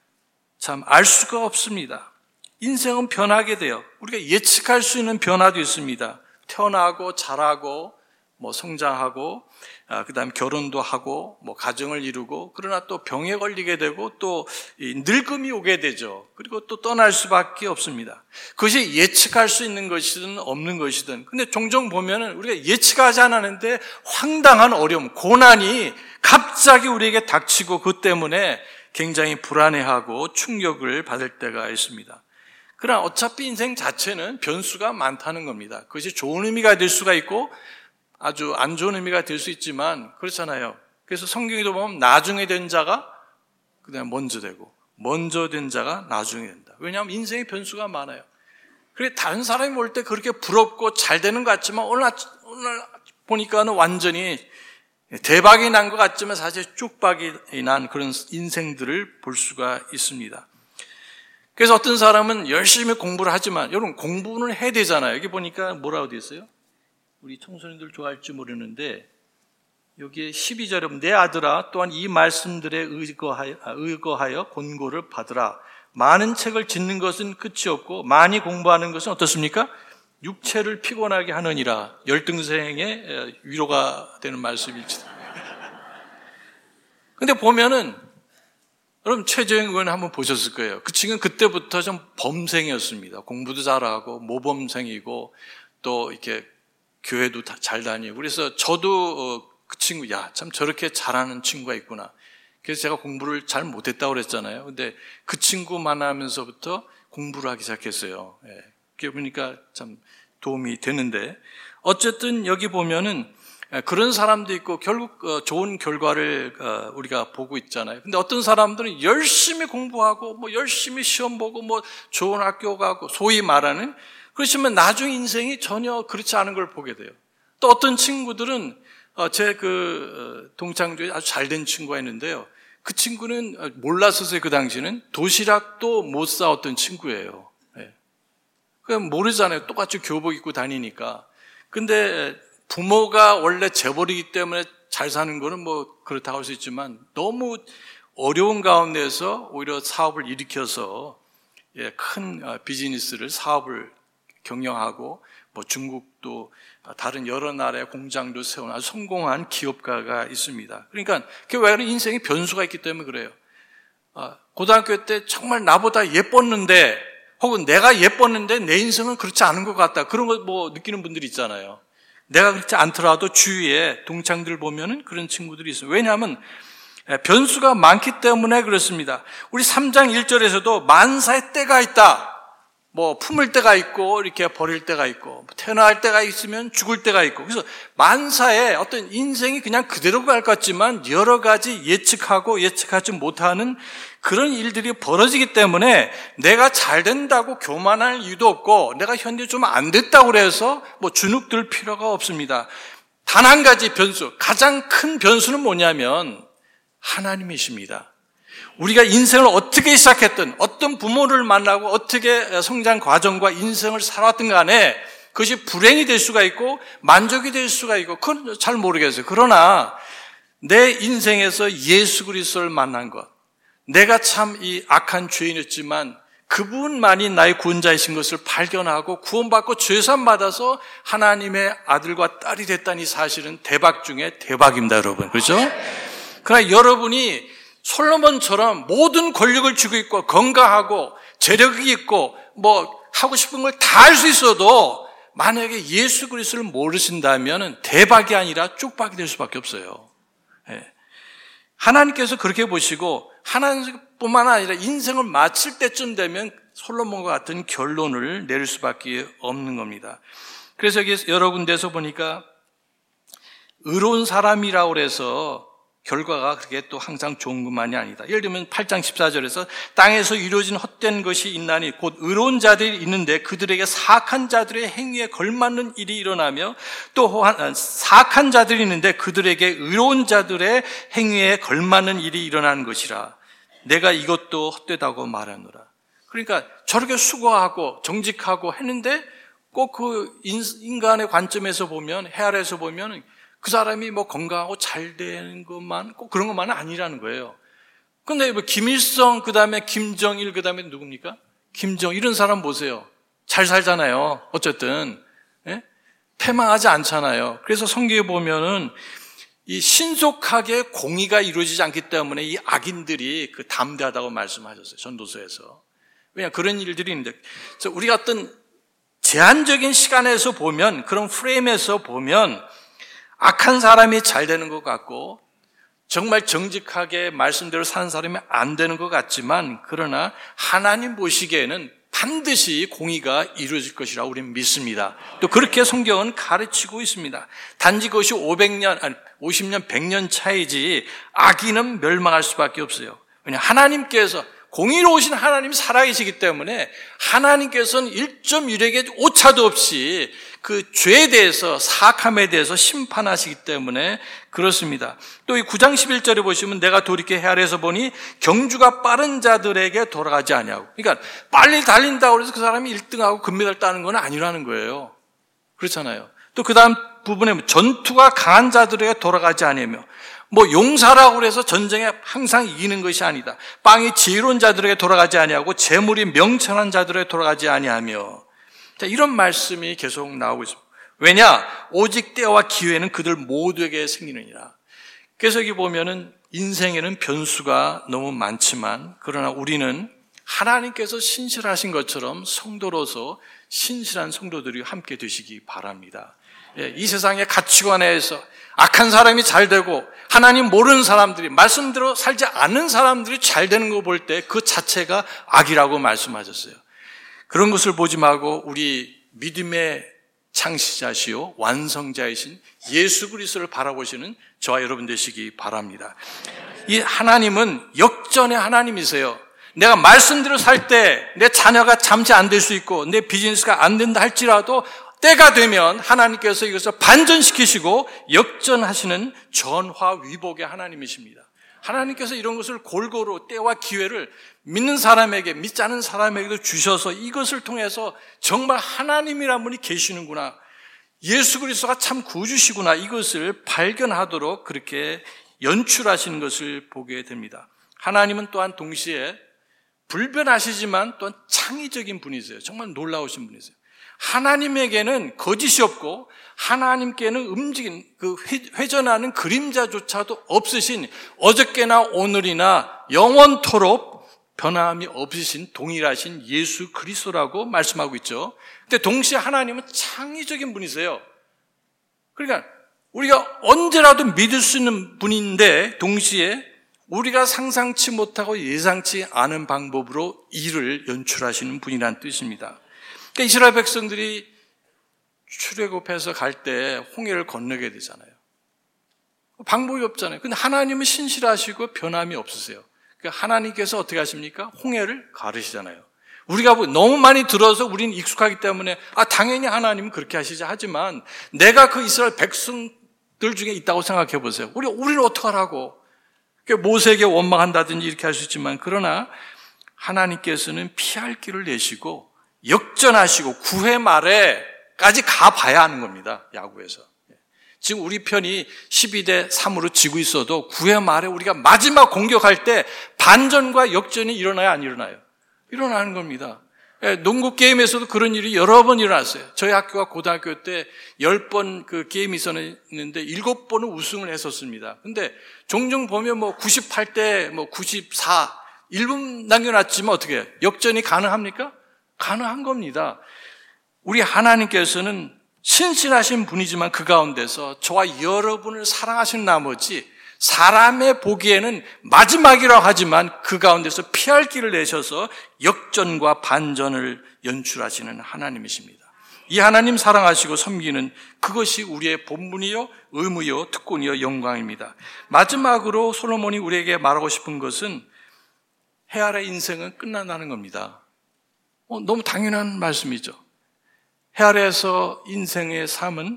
참 알 수가 없습니다. 인생은 변하게 돼요. 우리가 예측할 수 있는 변화도 있습니다. 태어나고 자라고 뭐 성장하고 아, 그다음에 결혼도 하고 뭐 가정을 이루고 그러나 또 병에 걸리게 되고 또 늙음이 오게 되죠. 그리고 또 떠날 수밖에 없습니다. 그것이 예측할 수 있는 것이든 없는 것이든. 근데 종종 보면은 우리가 예측하지 않았는데 황당한 어려움, 고난이 갑자기 우리에게 닥치고 그 때문에 굉장히 불안해하고 충격을 받을 때가 있습니다. 그러나 어차피 인생 자체는 변수가 많다는 겁니다. 그것이 좋은 의미가 될 수가 있고 아주 안 좋은 의미가 될 수 있지만 그렇잖아요. 그래서 성경에도 보면 나중에 된 자가 그다음에 먼저 되고 먼저 된 자가 나중에 된다. 왜냐하면 인생의 변수가 많아요. 그래 다른 사람이 볼 때 그렇게 부럽고 잘 되는 것 같지만 오늘, 오늘 보니까는 완전히 대박이 난 것 같지만 사실 쪽박이 난 그런 인생들을 볼 수가 있습니다. 그래서 어떤 사람은 열심히 공부를 하지만 여러분 공부는 해야 되잖아요. 여기 보니까 뭐라고 되어 있어요? 우리 청소년들 좋아할지 모르는데 여기에 십이 절에 내 아들아 또한 이 말씀들에 의거하여, 의거하여 권고를 받으라. 많은 책을 짓는 것은 끝이 없고 많이 공부하는 것은 어떻습니까? 육체를 피곤하게 하느니라. 열등생의 위로가 되는 말씀일지도. 근데 보면은 여러분 최재형 의원 한번 보셨을 거예요. 그 친구는 그때부터 좀 범생이었습니다. 공부도 잘하고 모범생이고 또 이렇게 교회도 잘 다니고. 그래서 저도 그 친구 야, 참 저렇게 잘하는 친구가 있구나. 그래서 제가 공부를 잘 못했다고 그랬잖아요. 근데 그 친구 만나면서부터 공부를 하기 시작했어요. 예. 그게 보니까 참 도움이 되는데 어쨌든 여기 보면은 그런 사람도 있고 결국 좋은 결과를 우리가 보고 있잖아요. 근데 어떤 사람들은 열심히 공부하고 뭐 열심히 시험 보고 뭐 좋은 학교 가고 소위 말하는 그러시면 나중 인생이 전혀 그렇지 않은 걸 보게 돼요. 또 어떤 친구들은 제 그 동창 중에 아주 잘된 친구가 있는데요. 그 친구는 몰랐었어요. 그 당시는 도시락도 못 사왔던 친구예요. 그냥 모르잖아요. 똑같이 교복 입고 다니니까. 근데 부모가 원래 재벌이기 때문에 잘 사는 거는 뭐 그렇다고 할 수 있지만 너무 어려운 가운데서 오히려 사업을 일으켜서 큰 비즈니스를 사업을 경영하고 뭐 중국도 다른 여러 나라의 공장도 세운 아주 성공한 기업가가 있습니다. 그러니까 그게 왜 그런 인생에 변수가 있기 때문에 그래요. 고등학교 때 정말 나보다 예뻤는데 혹은 내가 예뻤는데 내 인생은 그렇지 않은 것 같다. 그런 거 뭐 느끼는 분들이 있잖아요. 내가 그렇지 않더라도 주위에 동창들 보면은 그런 친구들이 있어요. 왜냐하면 변수가 많기 때문에 그렇습니다. 우리 삼 장 일 절에서도 만사의 때가 있다. 뭐 품을 때가 있고 이렇게 버릴 때가 있고 태어날 때가 있으면 죽을 때가 있고 그래서 만사에 어떤 인생이 그냥 그대로 갈 것 같지만 여러 가지 예측하고 예측하지 못하는 그런 일들이 벌어지기 때문에 내가 잘 된다고 교만할 이유도 없고 내가 현재 좀 안 됐다고 그래서 뭐 주눅들 필요가 없습니다. 단 한 가지 변수, 가장 큰 변수는 뭐냐면 하나님이십니다. 우리가 인생을 어떻게 시작했든 어떤 부모를 만나고 어떻게 성장 과정과 인생을 살았든 간에 그것이 불행이 될 수가 있고 만족이 될 수가 있고 그건 잘 모르겠어요. 그러나 내 인생에서 예수 그리스도를 만난 것, 내가 참 이 악한 죄인이었지만 그분만이 나의 구원자이신 것을 발견하고 구원받고 죄산 받아서 하나님의 아들과 딸이 됐다니 사실은 대박 중에 대박입니다, 여러분. 그렇죠? 그러나 여러분이 솔로몬처럼 모든 권력을 쥐고 있고 건강하고 재력이 있고 뭐 하고 싶은 걸 다 할 수 있어도 만약에 예수 그리스도를 모르신다면 대박이 아니라 쪽박이 될 수밖에 없어요. 예. 하나님께서 그렇게 보시고 하나님뿐만 아니라 인생을 마칠 때쯤 되면 솔로몬과 같은 결론을 내릴 수밖에 없는 겁니다. 그래서 여기 여러 군데서 보니까 의로운 사람이라고 해서 결과가 그렇게 또 항상 좋은 것만이 아니다. 예를 들면 팔 장 십사 절에서 땅에서 이루어진 헛된 것이 있나니 곧 의로운 자들이 있는데 그들에게 사악한 자들의 행위에 걸맞는 일이 일어나며 또 사악한 자들이 있는데 그들에게 의로운 자들의 행위에 걸맞는 일이 일어나는 것이라. 내가 이것도 헛되다고 말하노라. 그러니까 저렇게 수고하고 정직하고 했는데 꼭 그 인간의 관점에서 보면, 해 아래에서 보면 그 사람이 뭐 건강하고 잘 되는 것만, 꼭 그런 것만은 아니라는 거예요. 근데 뭐 김일성, 그 다음에 김정일, 그 다음에 누굽니까? 김정, 이런 사람 보세요. 잘 살잖아요. 어쨌든. 예? 패망하지 않잖아요. 그래서 성경에 보면은 이 신속하게 공의가 이루어지지 않기 때문에 이 악인들이 그 담대하다고 말씀하셨어요. 전도서에서. 왜냐, 그런 일들이 있는데. 그래서 우리가 어떤 제한적인 시간에서 보면, 그런 프레임에서 보면 악한 사람이 잘 되는 것 같고 정말 정직하게 말씀대로 사는 사람이 안 되는 것 같지만 그러나 하나님 보시기에는 반드시 공의가 이루어질 것이라고 우리는 믿습니다. 또 그렇게 성경은 가르치고 있습니다. 단지 그것이 오백 년, 아니 오십 년, 백 년 차이지 악인은 멸망할 수밖에 없어요. 왜냐하면 하나님께서 공의로우신 하나님이 살아계시기 때문에 하나님께서는 일 점 일 핵의 오차도 없이 그 죄에 대해서, 사악함에 대해서 심판하시기 때문에 그렇습니다. 또 이 구 장 십일 절에 보시면 내가 돌이켜 헤아려서 보니 경주가 빠른 자들에게 돌아가지 아니하고, 그러니까 빨리 달린다고 해서 그 사람이 일 등하고 금메달 따는 건 아니라는 거예요. 그렇잖아요. 또 그 다음 부분에 전투가 강한 자들에게 돌아가지 아니하며, 뭐 용사라고 해서 전쟁에 항상 이기는 것이 아니다. 빵이 지혜로운 자들에게 돌아가지 아니하고 재물이 명철한 자들에게 돌아가지 아니하며. 자, 이런 말씀이 계속 나오고 있습니다. 왜냐? 오직 때와 기회는 그들 모두에게 생기느니라. 그래서 여기 보면은 인생에는 변수가 너무 많지만 그러나 우리는 하나님께서 신실하신 것처럼 성도로서 신실한 성도들이 함께 되시기 바랍니다. 예, 이 세상의 가치관에서 악한 사람이 잘 되고 하나님 모르는 사람들이 말씀대로 살지 않는 사람들이 잘 되는 거 볼 때 그 자체가 악이라고 말씀하셨어요. 그런 것을 보지 말고 우리 믿음의 창시자시요 완성자이신 예수 그리스도를 바라보시는 저와 여러분 되시기 바랍니다. 이 하나님은 역전의 하나님이세요. 내가 말씀대로 살 때 내 자녀가 잠시 안 될 수 있고 내 비즈니스가 안 된다 할지라도 때가 되면 하나님께서 이것을 반전시키시고 역전하시는 전화위복의 하나님이십니다. 하나님께서 이런 것을 골고루 때와 기회를 믿는 사람에게, 믿지 않은 사람에게도 주셔서 이것을 통해서 정말 하나님이란 분이 계시는구나, 예수 그리스도가 참 구주시구나, 이것을 발견하도록 그렇게 연출하시는 것을 보게 됩니다. 하나님은 또한 동시에 불변하시지만 또한 창의적인 분이세요. 정말 놀라우신 분이세요. 하나님에게는 거짓이 없고 하나님께는 움직인 그 회전하는 그림자조차도 없으신, 어저께나 오늘이나 영원토록 변함이 없으신 동일하신 예수 그리스도라고 말씀하고 있죠. 근데 동시에 하나님은 창의적인 분이세요. 그러니까 우리가 언제라도 믿을 수 있는 분인데 동시에 우리가 상상치 못하고 예상치 않은 방법으로 일을 연출하시는 분이라는 뜻입니다. 그러니까 이스라엘 백성들이 출애굽해서 갈 때 홍해를 건너게 되잖아요. 방법이 없잖아요. 근데 하나님은 신실하시고 변함이 없으세요. 그러니까 하나님께서 어떻게 하십니까? 홍해를 가르시잖아요. 우리가 너무 많이 들어서 우리는 익숙하기 때문에 아 당연히 하나님은 그렇게 하시지, 하지만 내가 그 이스라엘 백성들 중에 있다고 생각해 보세요. 우리, 우리는 어떡하라고. 모세에게 원망한다든지 이렇게 할 수 있지만, 그러나 하나님께서는 피할 길을 내시고 역전하시고 구회 말에까지 가봐야 하는 겁니다. 야구에서. 지금 우리 편이 십이 대 삼으로 지고 있어도 구회 말에 우리가 마지막 공격할 때 반전과 역전이 일어나요, 안 일어나요? 일어나는 겁니다. 농구 게임에서도 그런 일이 여러 번 일어났어요. 저희 학교가 고등학교 때 열 번 그 게임이 있었는데 일곱 번은 우승을 했었습니다. 근데 종종 보면 뭐 구십팔 대 뭐 구십사, 일 분 남겨놨지만 어떻게 해요? 역전이 가능합니까? 가능한 겁니다. 우리 하나님께서는 신실하신 분이지만 그 가운데서 저와 여러분을 사랑하시는 나머지 사람의 보기에는 마지막이라고 하지만 그 가운데서 피할 길을 내셔서 역전과 반전을 연출하시는 하나님이십니다. 이 하나님 사랑하시고 섬기는 그것이 우리의 본분이요, 의무요, 특권이요, 영광입니다. 마지막으로 솔로몬이 우리에게 말하고 싶은 것은 해 아래 인생은 끝난다는 겁니다. 어, 너무 당연한 말씀이죠. 해 아래에서 인생의 삶은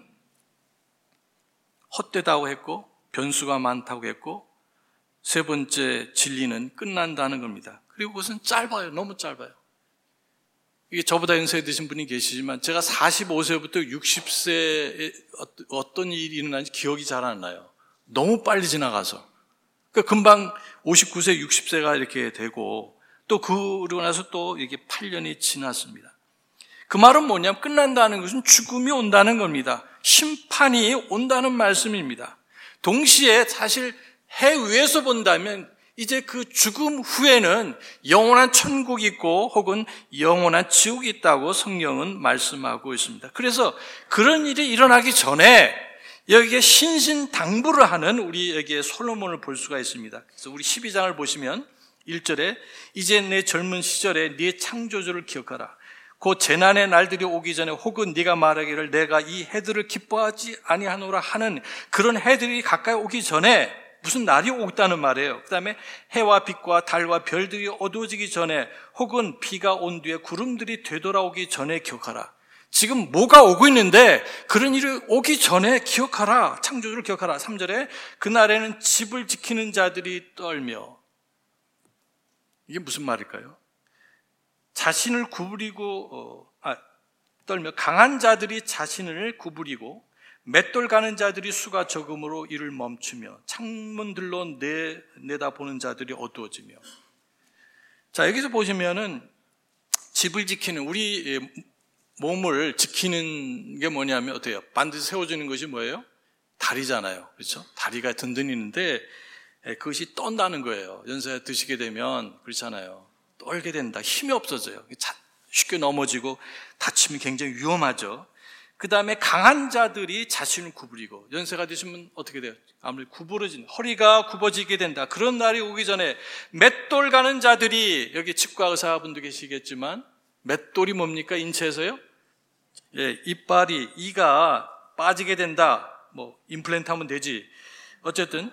헛되다고 했고 변수가 많다고 했고 세 번째 진리는 끝난다는 겁니다. 그리고 그것은 짧아요. 너무 짧아요. 이게 저보다 연세 드신 분이 계시지만 제가 사십오 세부터 육십 세에 어떤 일이 일어나는지 기억이 잘 안 나요. 너무 빨리 지나가서. 그러니까 금방 오십구 세, 육십 세가 이렇게 되고 또 그러고 나서 또 이게 팔 년이 지났습니다. 그 말은 뭐냐면 끝난다는 것은 죽음이 온다는 겁니다. 심판이 온다는 말씀입니다. 동시에 사실 해 위에서 본다면 이제 그 죽음 후에는 영원한 천국이 있고 혹은 영원한 지옥이 있다고 성경은 말씀하고 있습니다. 그래서 그런 일이 일어나기 전에 여기에 신신당부를 하는 우리 여기에 솔로몬을 볼 수가 있습니다. 그래서 우리 십이 장을 보시면 일 절에 이제 내 젊은 시절에 네 창조주를 기억하라. 곧 재난의 날들이 오기 전에 혹은 네가 말하기를 내가 이 해들을 기뻐하지 아니하노라 하는 그런 해들이 가까이 오기 전에 무슨 날이 오겠다는 말이에요. 그 다음에 해와 빛과 달과 별들이 어두워지기 전에 혹은 비가 온 뒤에 구름들이 되돌아오기 전에 기억하라. 지금 뭐가 오고 있는데 그런 일이 오기 전에 기억하라. 창조주를 기억하라. 삼 절에 그날에는 집을 지키는 자들이 떨며, 이게 무슨 말일까요? 자신을 구부리고 어, 아, 떨며 강한 자들이 자신을 구부리고 맷돌 가는 자들이 수가 적음으로 이를 멈추며 창문들로 내, 내다보는 자들이 어두워지며. 자, 여기서 보시면은 집을 지키는, 우리 몸을 지키는 게 뭐냐면 어때요? 반드시 세워주는 것이 뭐예요? 다리잖아요. 그렇죠? 다리가 든든히 있는데 그것이 떤다는 거예요. 연세 드시게 되면 그렇잖아요. 떨게 된다. 힘이 없어져요. 쉽게 넘어지고 다치면 굉장히 위험하죠. 그 다음에 강한 자들이 자신을 구부리고, 연세가 드시면 어떻게 돼요? 아무래도 구부러진, 허리가 굽어지게 된다. 그런 날이 오기 전에 맷돌 가는 자들이, 여기 치과 의사분도 계시겠지만 맷돌이 뭡니까? 인체에서요? 예, 이빨이, 이가 빠지게 된다. 뭐 임플란트 하면 되지. 어쨌든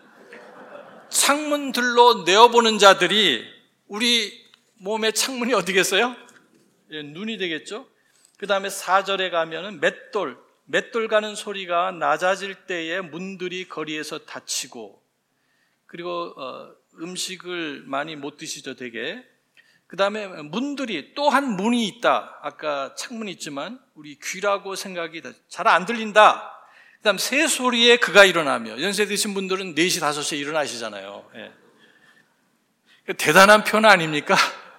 창문들로 내어보는 자들이, 우리 몸의 창문이 어디겠어요? 예, 눈이 되겠죠. 그 다음에 사 절에 가면은 맷돌, 맷돌 가는 소리가 낮아질 때에 문들이 거리에서 닫히고, 그리고 어, 음식을 많이 못 드시죠, 되게. 그 다음에 문들이, 또 한 문이 있다. 아까 창문이 있지만 우리 귀라고 생각이 잘 안 들린다. 그 다음 새소리에 그가 일어나며, 연세 드신 분들은 네 시, 다섯 시에 일어나시잖아요. 예. 대단한 표현 아닙니까?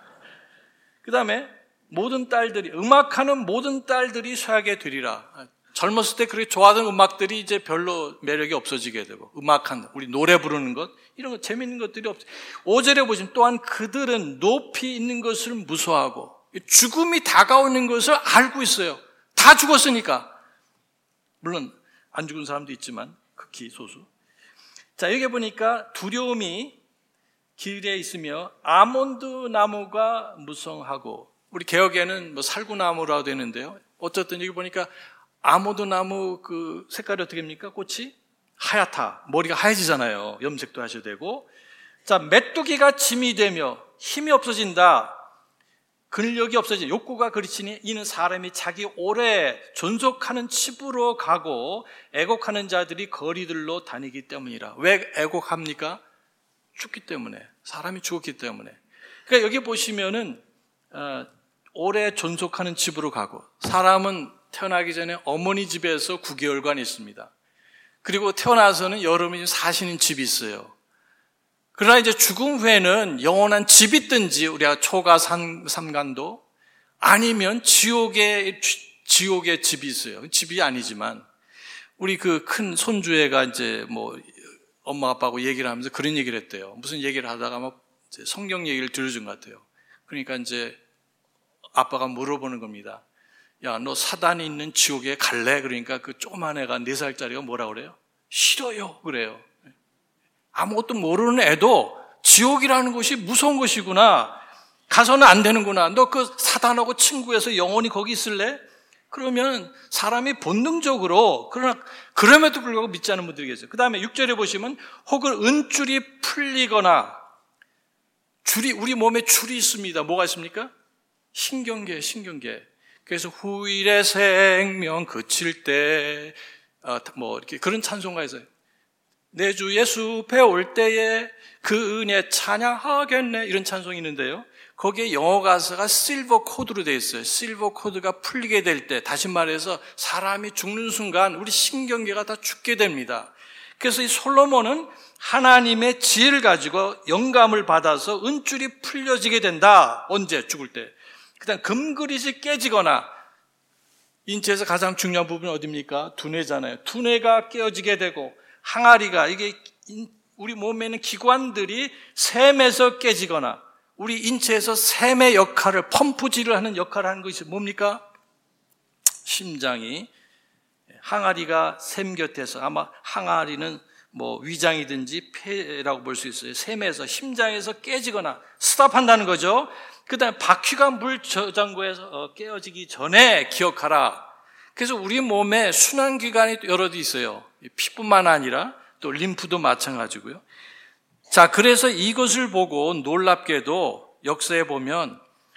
그 다음에 모든 딸들이, 음악하는 모든 딸들이 쇠하게 되리라. 젊었을 때 그렇게 좋아하던 음악들이 이제 별로 매력이 없어지게 되고, 음악한, 우리 노래 부르는 것, 이런 거 재밌는 것들이 없어요. 오 절에 보시면 또한 그들은 높이 있는 것을 무서워하고 죽음이 다가오는 것을 알고 있어요. 다 죽었으니까. 물론 안 죽은 사람도 있지만 극히 소수. 자, 여기 보니까 두려움이 길에 있으며 아몬드 나무가 무성하고, 우리 개혁에는 뭐 살구나무라고 되는데요. 어쨌든 여기 보니까 아몬드 나무 그 색깔이 어떻게 됩니까? 꽃이 하얗다. 머리가 하얘지잖아요. 염색도 하셔야 되고. 자, 메뚜기가 짐이 되며 힘이 없어진다. 근력이 없어진, 욕구가 그리치니 이는 사람이 자기 오래 존속하는 칩으로 가고 애곡하는 자들이 거리들로 다니기 때문이라. 왜 애곡합니까? 죽기 때문에. 사람이 죽었기 때문에. 그러니까 여기 보시면은 어, 오래 존속하는 집으로 가고, 사람은 태어나기 전에 어머니 집에서 구 개월간 있습니다. 그리고 태어나서는 여러분이 사시는 집이 있어요. 그러나 이제 죽음 후에는 영원한 집이 있든지, 우리가 초가 삼, 삼간도 아니면 지옥의, 지옥의 집이 있어요. 집이 아니지만, 우리 그 큰 손주애가 이제 뭐 엄마 아빠하고 얘기를 하면서 그런 얘기를 했대요. 무슨 얘기를 하다가 막 성경 얘기를 들려준 것 같아요. 그러니까 이제 아빠가 물어보는 겁니다. 야, 너 사단이 있는 지옥에 갈래? 그러니까 그 조그만 애가 네 살짜리가 뭐라 그래요? 싫어요. 그래요. 아무것도 모르는 애도 지옥이라는 것이 무서운 것이구나. 가서는 안 되는구나. 너 그 사단하고 친구해서 영원히 거기 있을래? 그러면 사람이 본능적으로, 그러나 그럼에도 불구하고 믿지 않는 분들이 계세요. 그 다음에 육 절에 보시면 혹은 은줄이 풀리거나, 줄이, 우리 몸에 줄이 있습니다. 뭐가 있습니까? 신경계, 신경계. 그래서 후일의 생명 그칠 때, 어, 뭐, 이렇게 그런 찬송가 있어요. 내 주 예수 배올 때에 그 은혜 찬양하겠네. 이런 찬송이 있는데요. 거기에 영어 가사가 실버 코드로 되어 있어요. 실버 코드가 풀리게 될 때, 다시 말해서 사람이 죽는 순간 우리 신경계가 다 죽게 됩니다. 그래서 이 솔로몬은 하나님의 지혜를 가지고 영감을 받아서 은줄이 풀려지게 된다. 언제? 죽을 때. 그 다음 금그릇이 깨지거나, 인체에서 가장 중요한 부분은 어디입니까? 두뇌잖아요. 두뇌가 깨어지게 되고, 항아리가, 이게 우리 몸에 있는 기관들이 샘에서 깨지거나, 우리 인체에서 샘의 역할을, 펌프질을 하는 역할을 하는 것이 뭡니까? 심장이, 항아리가 샘 곁에서, 아마 항아리는 뭐 위장이든지 폐라고 볼 수 있어요. 샘에서, 심장에서 깨지거나 스탑한다는 거죠. 그 다음에 바퀴가 물 저장고에서 깨어지기 전에 기억하라. 그래서 우리 몸에 순환기관이 여러 개 있어요. 피뿐만 아니라 또 림프도 마찬가지고요. 자, 그래서 이것을 보고 놀랍게도 역사에 보면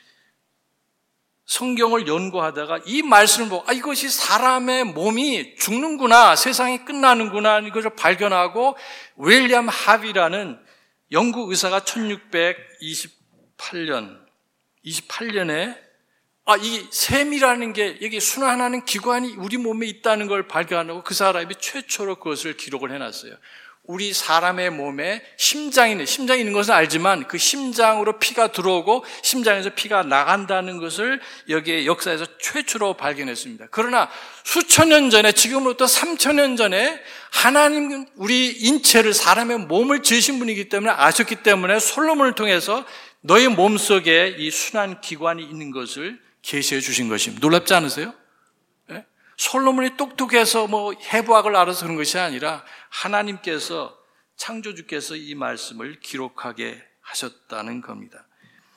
성경을 연구하다가 이 말씀을 보고, 아, 이것이 사람의 몸이 죽는구나, 세상이 끝나는구나, 이것을 발견하고, 윌리엄 하비라는 영국 의사가 천육백이십팔 년, 이십팔 년에 아, 이 셈이라는 게 여기 순환하는 기관이 우리 몸에 있다는 걸 발견하고 그 사람이 최초로 그것을 기록을 해놨어요. 우리 사람의 몸에 심장이 있는, 심장이 있는 것은 알지만 그 심장으로 피가 들어오고 심장에서 피가 나간다는 것을 여기에 역사에서 최초로 발견했습니다. 그러나 수천 년 전에, 지금으로부터 삼천 년 전에 하나님 우리 인체를, 사람의 몸을 지으신 분이기 때문에 아셨기 때문에 솔로몬을 통해서 너의 몸속에 이 순환 기관이 있는 것을 계시해 주신 것입니다. 놀랍지 않으세요? 네? 솔로몬이 똑똑해서 뭐 해부학을 알아서 그런 것이 아니라 하나님께서, 창조주께서 이 말씀을 기록하게 하셨다는 겁니다.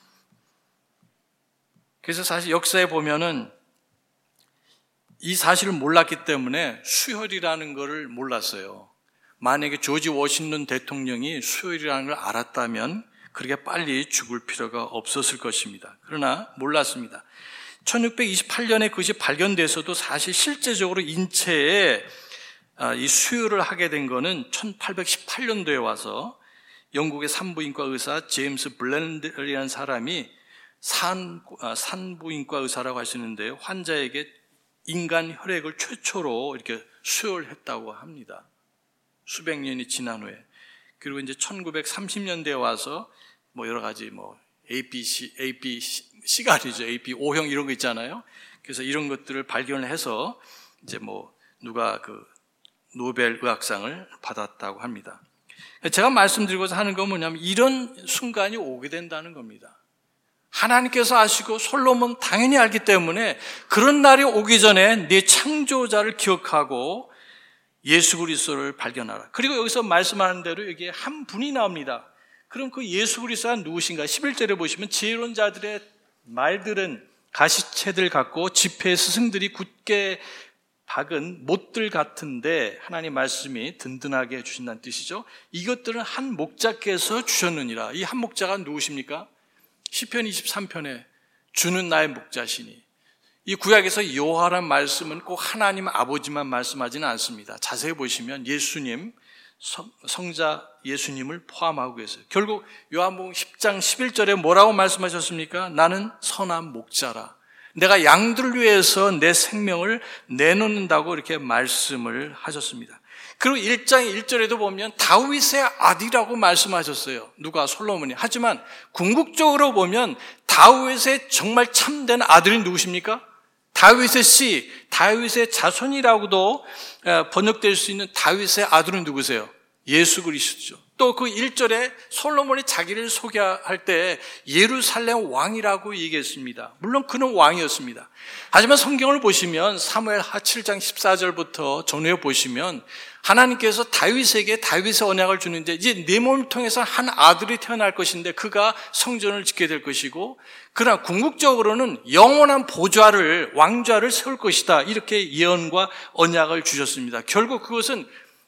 그래서 사실 역사에 보면은 이 사실을 몰랐기 때문에 수혈이라는 것을 몰랐어요. 만약에 조지 워싱턴 대통령이 수혈이라는 걸 알았다면 그렇게 빨리 죽을 필요가 없었을 것입니다. 그러나 몰랐습니다. 천육백이십팔 년에 그것이 발견돼서도 사실 실제적으로 인체에 이 수혈을 하게 된 거는 천팔백십팔 년도에 와서 영국의 산부인과 의사 제임스 블렌들이라는 사람이 산, 산부인과 의사라고 하시는데 환자에게 인간 혈액을 최초로 이렇게 수혈했다고 합니다. 수백 년이 지난 후에. 그리고 이제 천구백삼십 년대에 와서 뭐 여러 가지 뭐 에이피씨, 에이피씨가리죠. 에이피 오형 이런 거 있잖아요. 그래서 이런 것들을 발견을 해서 이제 뭐 누가 그 노벨 의학상을 받았다고 합니다. 제가 말씀드리고자 하는 건 뭐냐면 이런 순간이 오게 된다는 겁니다. 하나님께서 아시고 솔로몬 당연히 알기 때문에 그런 날이 오기 전에 네 창조자를 기억하고 예수 그리스도를 발견하라. 그리고 여기서 말씀하는 대로 여기에 한 분이 나옵니다. 그럼 그 예수 그리스도가 누구신가? 십일 절에 보시면 지혜로운 자들의 말들은 가시채들 같고 지폐의 스승들이 굳게 박은 못들 같은데 하나님 말씀이 든든하게 해주신다는 뜻이죠. 이것들은 한 목자께서 주셨느니라. 이 한 목자가 누구십니까? 시편 이십삼 편에 주는 나의 목자시니. 이 구약에서 여호와란 말씀은 꼭 하나님 아버지만 말씀하지는 않습니다. 자세히 보시면 예수님, 성자 예수님을 포함하고 계세요. 결국 요한복음 십 장 십일 절에 뭐라고 말씀하셨습니까? 나는 선한 목자라. 내가 양들을 위해서 내 생명을 내놓는다고 이렇게 말씀을 하셨습니다. 그리고 일 장 일 절에도 보면 다윗의 아들이라고 말씀하셨어요. 누가? 솔로몬이. 하지만 궁극적으로 보면 다윗의 정말 참된 아들이 누구십니까? 다윗의 씨, 다윗의 자손이라고도 번역될 수 있는 다윗의 아들은 누구세요? 예수 그리스도죠. 또 그 일 절에 솔로몬이 자기를 소개할 때 예루살렘 왕이라고 얘기했습니다. 물론 그는 왕이었습니다. 하지만 성경을 보시면 사무엘 하 칠 장 십사 절부터 전후에 보시면 하나님께서 다윗에게 다윗의 언약을 주는데 이제 네 몸을 통해서 한 아들이 태어날 것인데 그가 성전을 짓게 될 것이고 그러나 궁극적으로는 영원한 보좌를, 왕좌를 세울 것이다. 이렇게 예언과 언약을 주셨습니다. 결국 그것은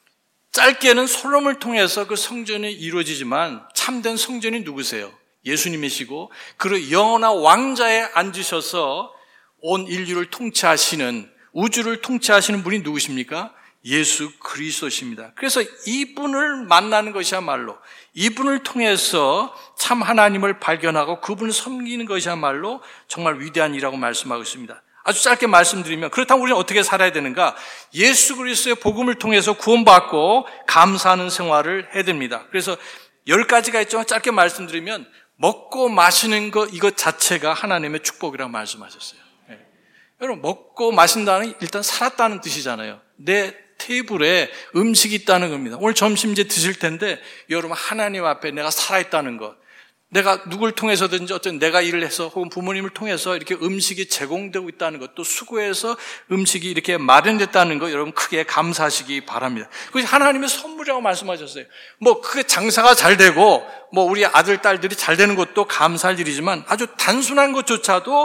짧게는 솔로몬을 통해서 그 성전이 이루어지지만 참된 성전이 누구세요? 예수님이시고 그리고 영원한 왕자에 앉으셔서 온 인류를 통치하시는, 우주를 통치하시는 분이 누구십니까? 예수 그리스도십니다. 그래서 이분을 만나는 것이야말로, 이분을 통해서 참 하나님을 발견하고 그분을 섬기는 것이야말로 정말 위대한 일이라고 말씀하고 있습니다. 아주 짧게 말씀드리면 그렇다면 우리는 어떻게 살아야 되는가? 예수 그리스도의 복음을 통해서 구원받고 감사하는 생활을 해야 됩니다. 그래서 열 가지가 있지만 짧게 말씀드리면 먹고 마시는 것 이것 자체가 하나님의 축복이라고 말씀하셨어요. 네. 여러분 먹고 마신다는 일단 살았다는 뜻이잖아요. 내 테이블에 음식이 있다는 겁니다. 오늘 점심 이제 드실 텐데 여러분 하나님 앞에 내가 살아있다는 것, 내가 누굴 통해서든지 어떤 내가 일을 해서 혹은 부모님을 통해서 이렇게 음식이 제공되고 있다는 것, 또 수고해서 음식이 이렇게 마련됐다는 것 여러분 크게 감사하시기 바랍니다. 그것이 하나님의 선물이라고 말씀하셨어요. 뭐 크게 장사가 잘 되고 뭐 우리 아들 딸들이 잘 되는 것도 감사할 일이지만 아주 단순한 것조차도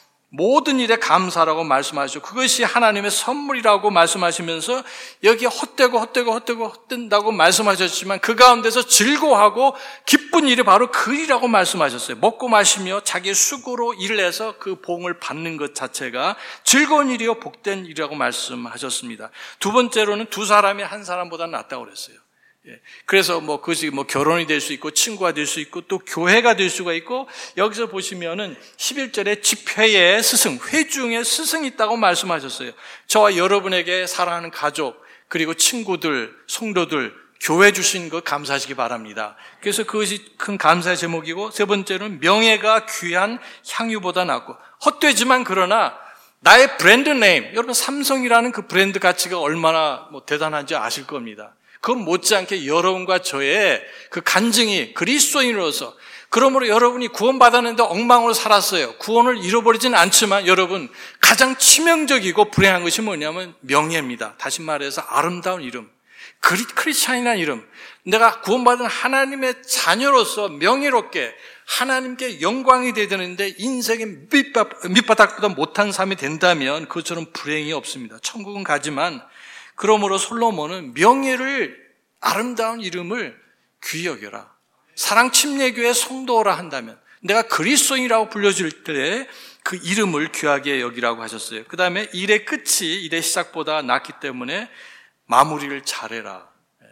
모든 일에 감사라고 말씀하시고 그것이 하나님의 선물이라고 말씀하시면서 여기에 헛되고 헛되고 헛되고 헛된다고 말씀하셨지만 그 가운데서 즐거워하고 기쁜 일이 바로 그 일이라고 말씀하셨어요. 먹고 마시며 자기의 수고로 일을 해서 그 봉을 받는 것 자체가 즐거운 일이요 복된 일이라고 말씀하셨습니다. 두 번째로는 두 사람이 한 사람보다 낫다고 그랬어요. 그래서 뭐 그것이 뭐 결혼이 될 수 있고 친구가 될 수 있고 또 교회가 될 수가 있고, 여기서 보시면은 십일 절에 집회에 스승, 회중에 스승이 있다고 말씀하셨어요. 저와 여러분에게 사랑하는 가족, 그리고 친구들, 성도들, 교회 주신 것 감사하시기 바랍니다. 그래서 그것이 큰 감사의 제목이고, 세 번째는 명예가 귀한 향유보다 낫고, 헛되지만 그러나 나의 브랜드 네임, 여러분 삼성이라는 그 브랜드 가치가 얼마나 뭐 대단한지 아실 겁니다. 그건 못지않게 여러분과 저의 그 간증이 그리스도인으로서, 그러므로 여러분이 구원받았는데 엉망으로 살았어요. 구원을 잃어버리지는 않지만 여러분 가장 치명적이고 불행한 것이 뭐냐면 명예입니다. 다시 말해서 아름다운 이름, 그리, 크리스찬이라는 이름, 내가 구원받은 하나님의 자녀로서 명예롭게 하나님께 영광이 되는데 인생의 밑바닥, 밑바닥보다 못한 삶이 된다면 그것처럼 불행이 없습니다. 천국은 가지만, 그러므로 솔로몬은 명예를, 아름다운 이름을 귀히 여겨라. 사랑 침례교회 성도라 한다면, 내가 그리스도인이라고 불려질 때 그 이름을 귀하게 여기라고 하셨어요. 그 다음에 일의 끝이 일의 시작보다 낫기 때문에 마무리를 잘해라.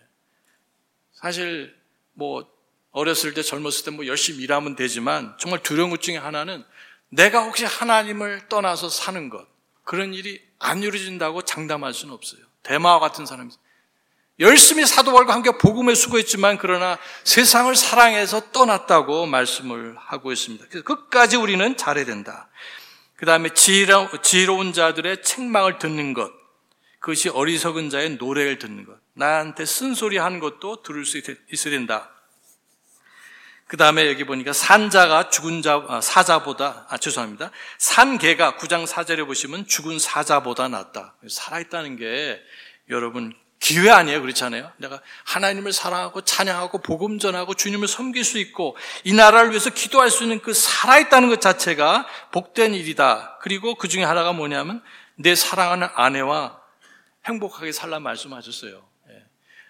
사실 뭐 어렸을 때, 젊었을 때 뭐 열심히 일하면 되지만 정말 두려운 것 중에 하나는 내가 혹시 하나님을 떠나서 사는 것, 그런 일이 안 이루어진다고 장담할 수는 없어요. 데마와 같은 사람이 열심히 사도벌과 함께 복음에 수고했지만 그러나 세상을 사랑해서 떠났다고 말씀을 하고 있습니다. 그래서 끝까지 우리는 잘해야 된다. 그 다음에 지혜로, 지혜로운 자들의 책망을 듣는 것, 그것이 어리석은 자의 노래를 듣는 것, 나한테 쓴소리 하는 것도 들을 수 있어야 된다. 그 다음에 여기 보니까 산자가 죽은 자, 아, 사자보다, 아, 죄송합니다. 산개가 구 장 사 절에 보시면 죽은 사자보다 낫다. 살아있다는 게 여러분 기회 아니에요? 그렇잖아요? 내가 하나님을 사랑하고 찬양하고 복음 전하고 주님을 섬길 수 있고 이 나라를 위해서 기도할 수 있는 그 살아있다는 것 자체가 복된 일이다. 그리고 그 중에 하나가 뭐냐면 내 사랑하는 아내와 행복하게 살라 말씀하셨어요. 예.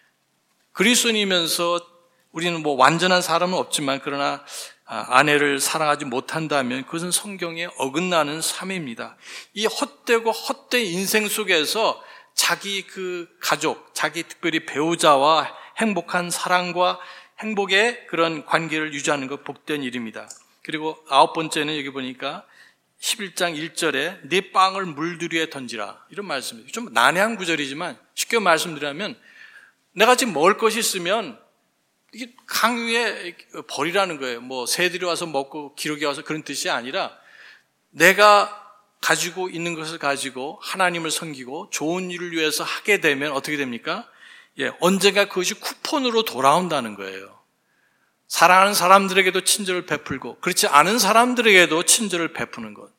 그리스도인이면서 우리는 뭐 완전한 사람은 없지만 그러나 아내를 사랑하지 못한다면 그것은 성경에 어긋나는 삶입니다. 이 헛되고 헛된 인생 속에서 자기 그 가족, 자기 특별히 배우자와 행복한 사랑과 행복의 그런 관계를 유지하는 것 복된 일입니다. 그리고 아홉 번째는 여기 보니까 십일 장 일 절에 네 빵을 물들이에 던지라, 이런 말씀이에요. 좀 난해한 구절이지만 쉽게 말씀드리면 내가 지금 먹을 것이 있으면 이게 강 위에 버리라는 거예요. 뭐 새들이 와서 먹고 기록이 와서 그런 뜻이 아니라 내가 가지고 있는 것을 가지고 하나님을 섬기고 좋은 일을 위해서 하게 되면 어떻게 됩니까? 예, 언젠가 그것이 쿠폰으로 돌아온다는 거예요. 사랑하는 사람들에게도 친절을 베풀고 그렇지 않은 사람들에게도 친절을 베푸는 것.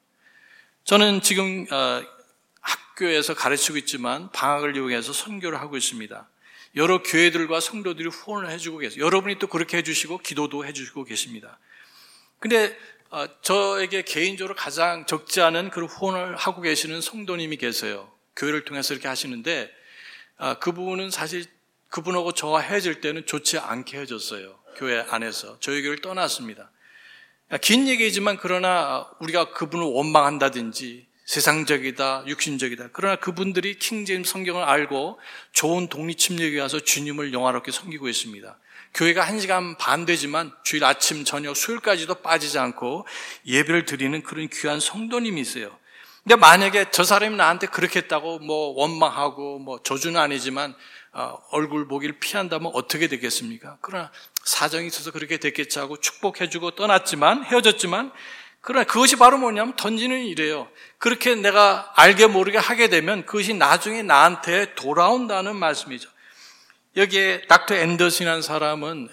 저는 지금 어, 학교에서 가르치고 있지만 방학을 이용해서 선교를 하고 있습니다. 여러 교회들과 성도들이 후원을 해주고 계세요. 여러분이 또 그렇게 해주시고 기도도 해주시고 계십니다. 근데 어, 저에게 개인적으로 가장 적지 않은 그런 후원을 하고 계시는 성도님이 계세요. 교회를 통해서 이렇게 하시는데 어, 그분은 사실 그분하고 저와 헤어질 때는 좋지 않게 헤어졌어요. 교회 안에서 저희 교회를 떠났습니다. 긴 얘기지만 그러나 우리가 그분을 원망한다든지 세상적이다, 육신적이다. 그러나 그분들이 킹제임스 성경을 알고 좋은 독립침례교회 와서 주님을 영화롭게 섬기고 있습니다. 교회가 한 시간 반 되지만 주일 아침, 저녁, 수요일까지도 빠지지 않고 예배를 드리는 그런 귀한 성도님이 있어요. 근데 만약에 저 사람이 나한테 그렇게 했다고 뭐 원망하고 뭐 저주는 아니지만 어, 얼굴 보기를 피한다면 어떻게 되겠습니까? 그러나 사정이 있어서 그렇게 됐겠지 하고 축복해주고 떠났지만, 헤어졌지만, 그러나 그것이 바로 뭐냐면 던지는 일이에요. 그렇게 내가 알게 모르게 하게 되면 그것이 나중에 나한테 돌아온다는 말씀이죠. 여기에 닥터 앤더슨이라는 사람은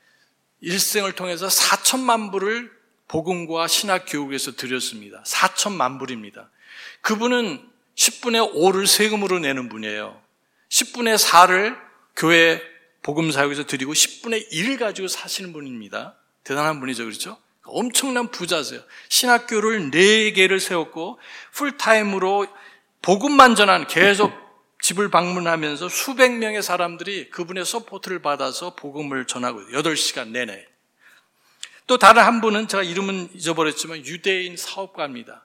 일생을 통해서 사천만 불을 복음과 신학 교육에서 드렸습니다. 사천만 불입니다. 그분은 십분의 오를 세금으로 내는 분이에요. 십분의 사를 교회 복음사역에서 드리고 십분의 일을 가지고 사시는 분입니다. 대단한 분이죠. 그렇죠? 엄청난 부자세요. 신학교를 네 개를 세웠고 풀타임으로 복음만 전한, 계속 집을 방문하면서 수백 명의 사람들이 그분의 서포트를 받아서 복음을 전하고 있어요. 여덟 시간 내내. 또 다른 한 분은 제가 이름은 잊어버렸지만 유대인 사업가입니다.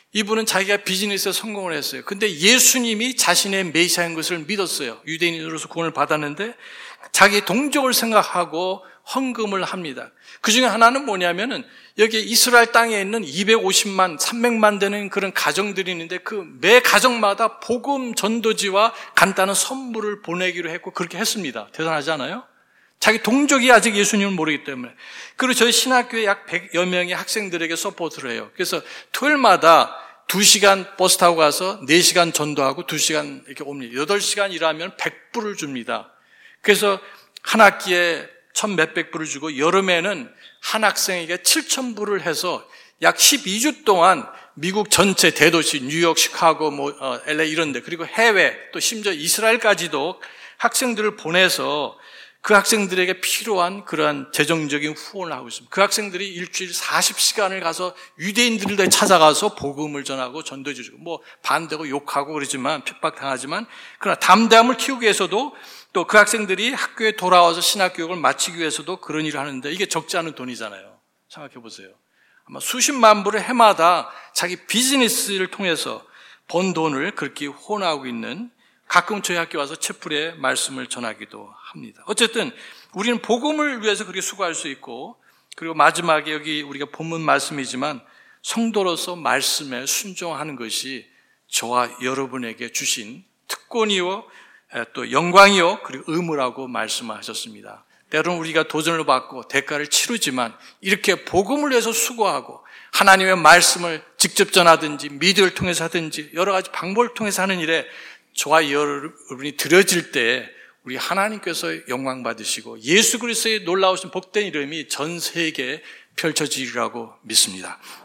이분은 자기가 비즈니스에 성공을 했어요. 근데 예수님이 자신의 메시아인 것을 믿었어요. 유대인으로서 구원을 받았는데 자기 동족을 생각하고 헌금을 합니다. 그 중에 하나는 뭐냐면은 여기 이스라엘 땅에 있는 이백오십만, 삼백만 되는 그런 가정들이 있는데 그 매 가정마다 복음 전도지와 간단한 선물을 보내기로 했고 그렇게 했습니다. 대단하지 않아요? 자기 동족이 아직 예수님을 모르기 때문에. 그리고 저희 신학교에 약 백여 명의 학생들에게 서포트를 해요. 그래서 토요일마다 두 시간 버스 타고 가서 네 시간 전도하고 두 시간 이렇게 옵니다. 여덟 시간 일하면 백 불을 줍니다. 그래서 한 학기에 천 몇백 불을 주고 여름에는 한 학생에게 칠천 불을 해서 약 십이 주 동안 미국 전체 대도시 뉴욕, 시카고, 뭐 어, 엘에이 이런 데 그리고 해외 또 심지어 이스라엘까지도 학생들을 보내서 그 학생들에게 필요한 그러한 재정적인 후원을 하고 있습니다. 그 학생들이 일주일 사십 시간을 가서 유대인들을 찾아가서 복음을 전하고 전도해 주고 뭐 반대고 욕하고 그러지만 핍박당하지만 그러나 담대함을 키우기 위해서도 또 그 학생들이 학교에 돌아와서 신학교육을 마치기 위해서도 그런 일을 하는데 이게 적지 않은 돈이잖아요. 생각해 보세요. 아마 수십만 불을 해마다 자기 비즈니스를 통해서 번 돈을 그렇게 후원하고 있는 가끔 저희 학교 와서 채플에 말씀을 전하기도 합니다. 어쨌든 우리는 복음을 위해서 그렇게 수고할 수 있고 그리고 마지막에 여기 우리가 본문 말씀이지만 성도로서 말씀에 순종하는 것이 저와 여러분에게 주신 특권이요 또 영광이요 그리고 의무라고 말씀하셨습니다. 때로는 우리가 도전을 받고 대가를 치르지만 이렇게 복음을 위해서 수고하고 하나님의 말씀을 직접 전하든지 미디어를 통해서 하든지 여러 가지 방법을 통해서 하는 일에 저와 여러분이 드려질 때 우리 하나님께서 영광 받으시고 예수 그리스도의 놀라우신 복된 이름이 전 세계에 펼쳐지리라고 믿습니다.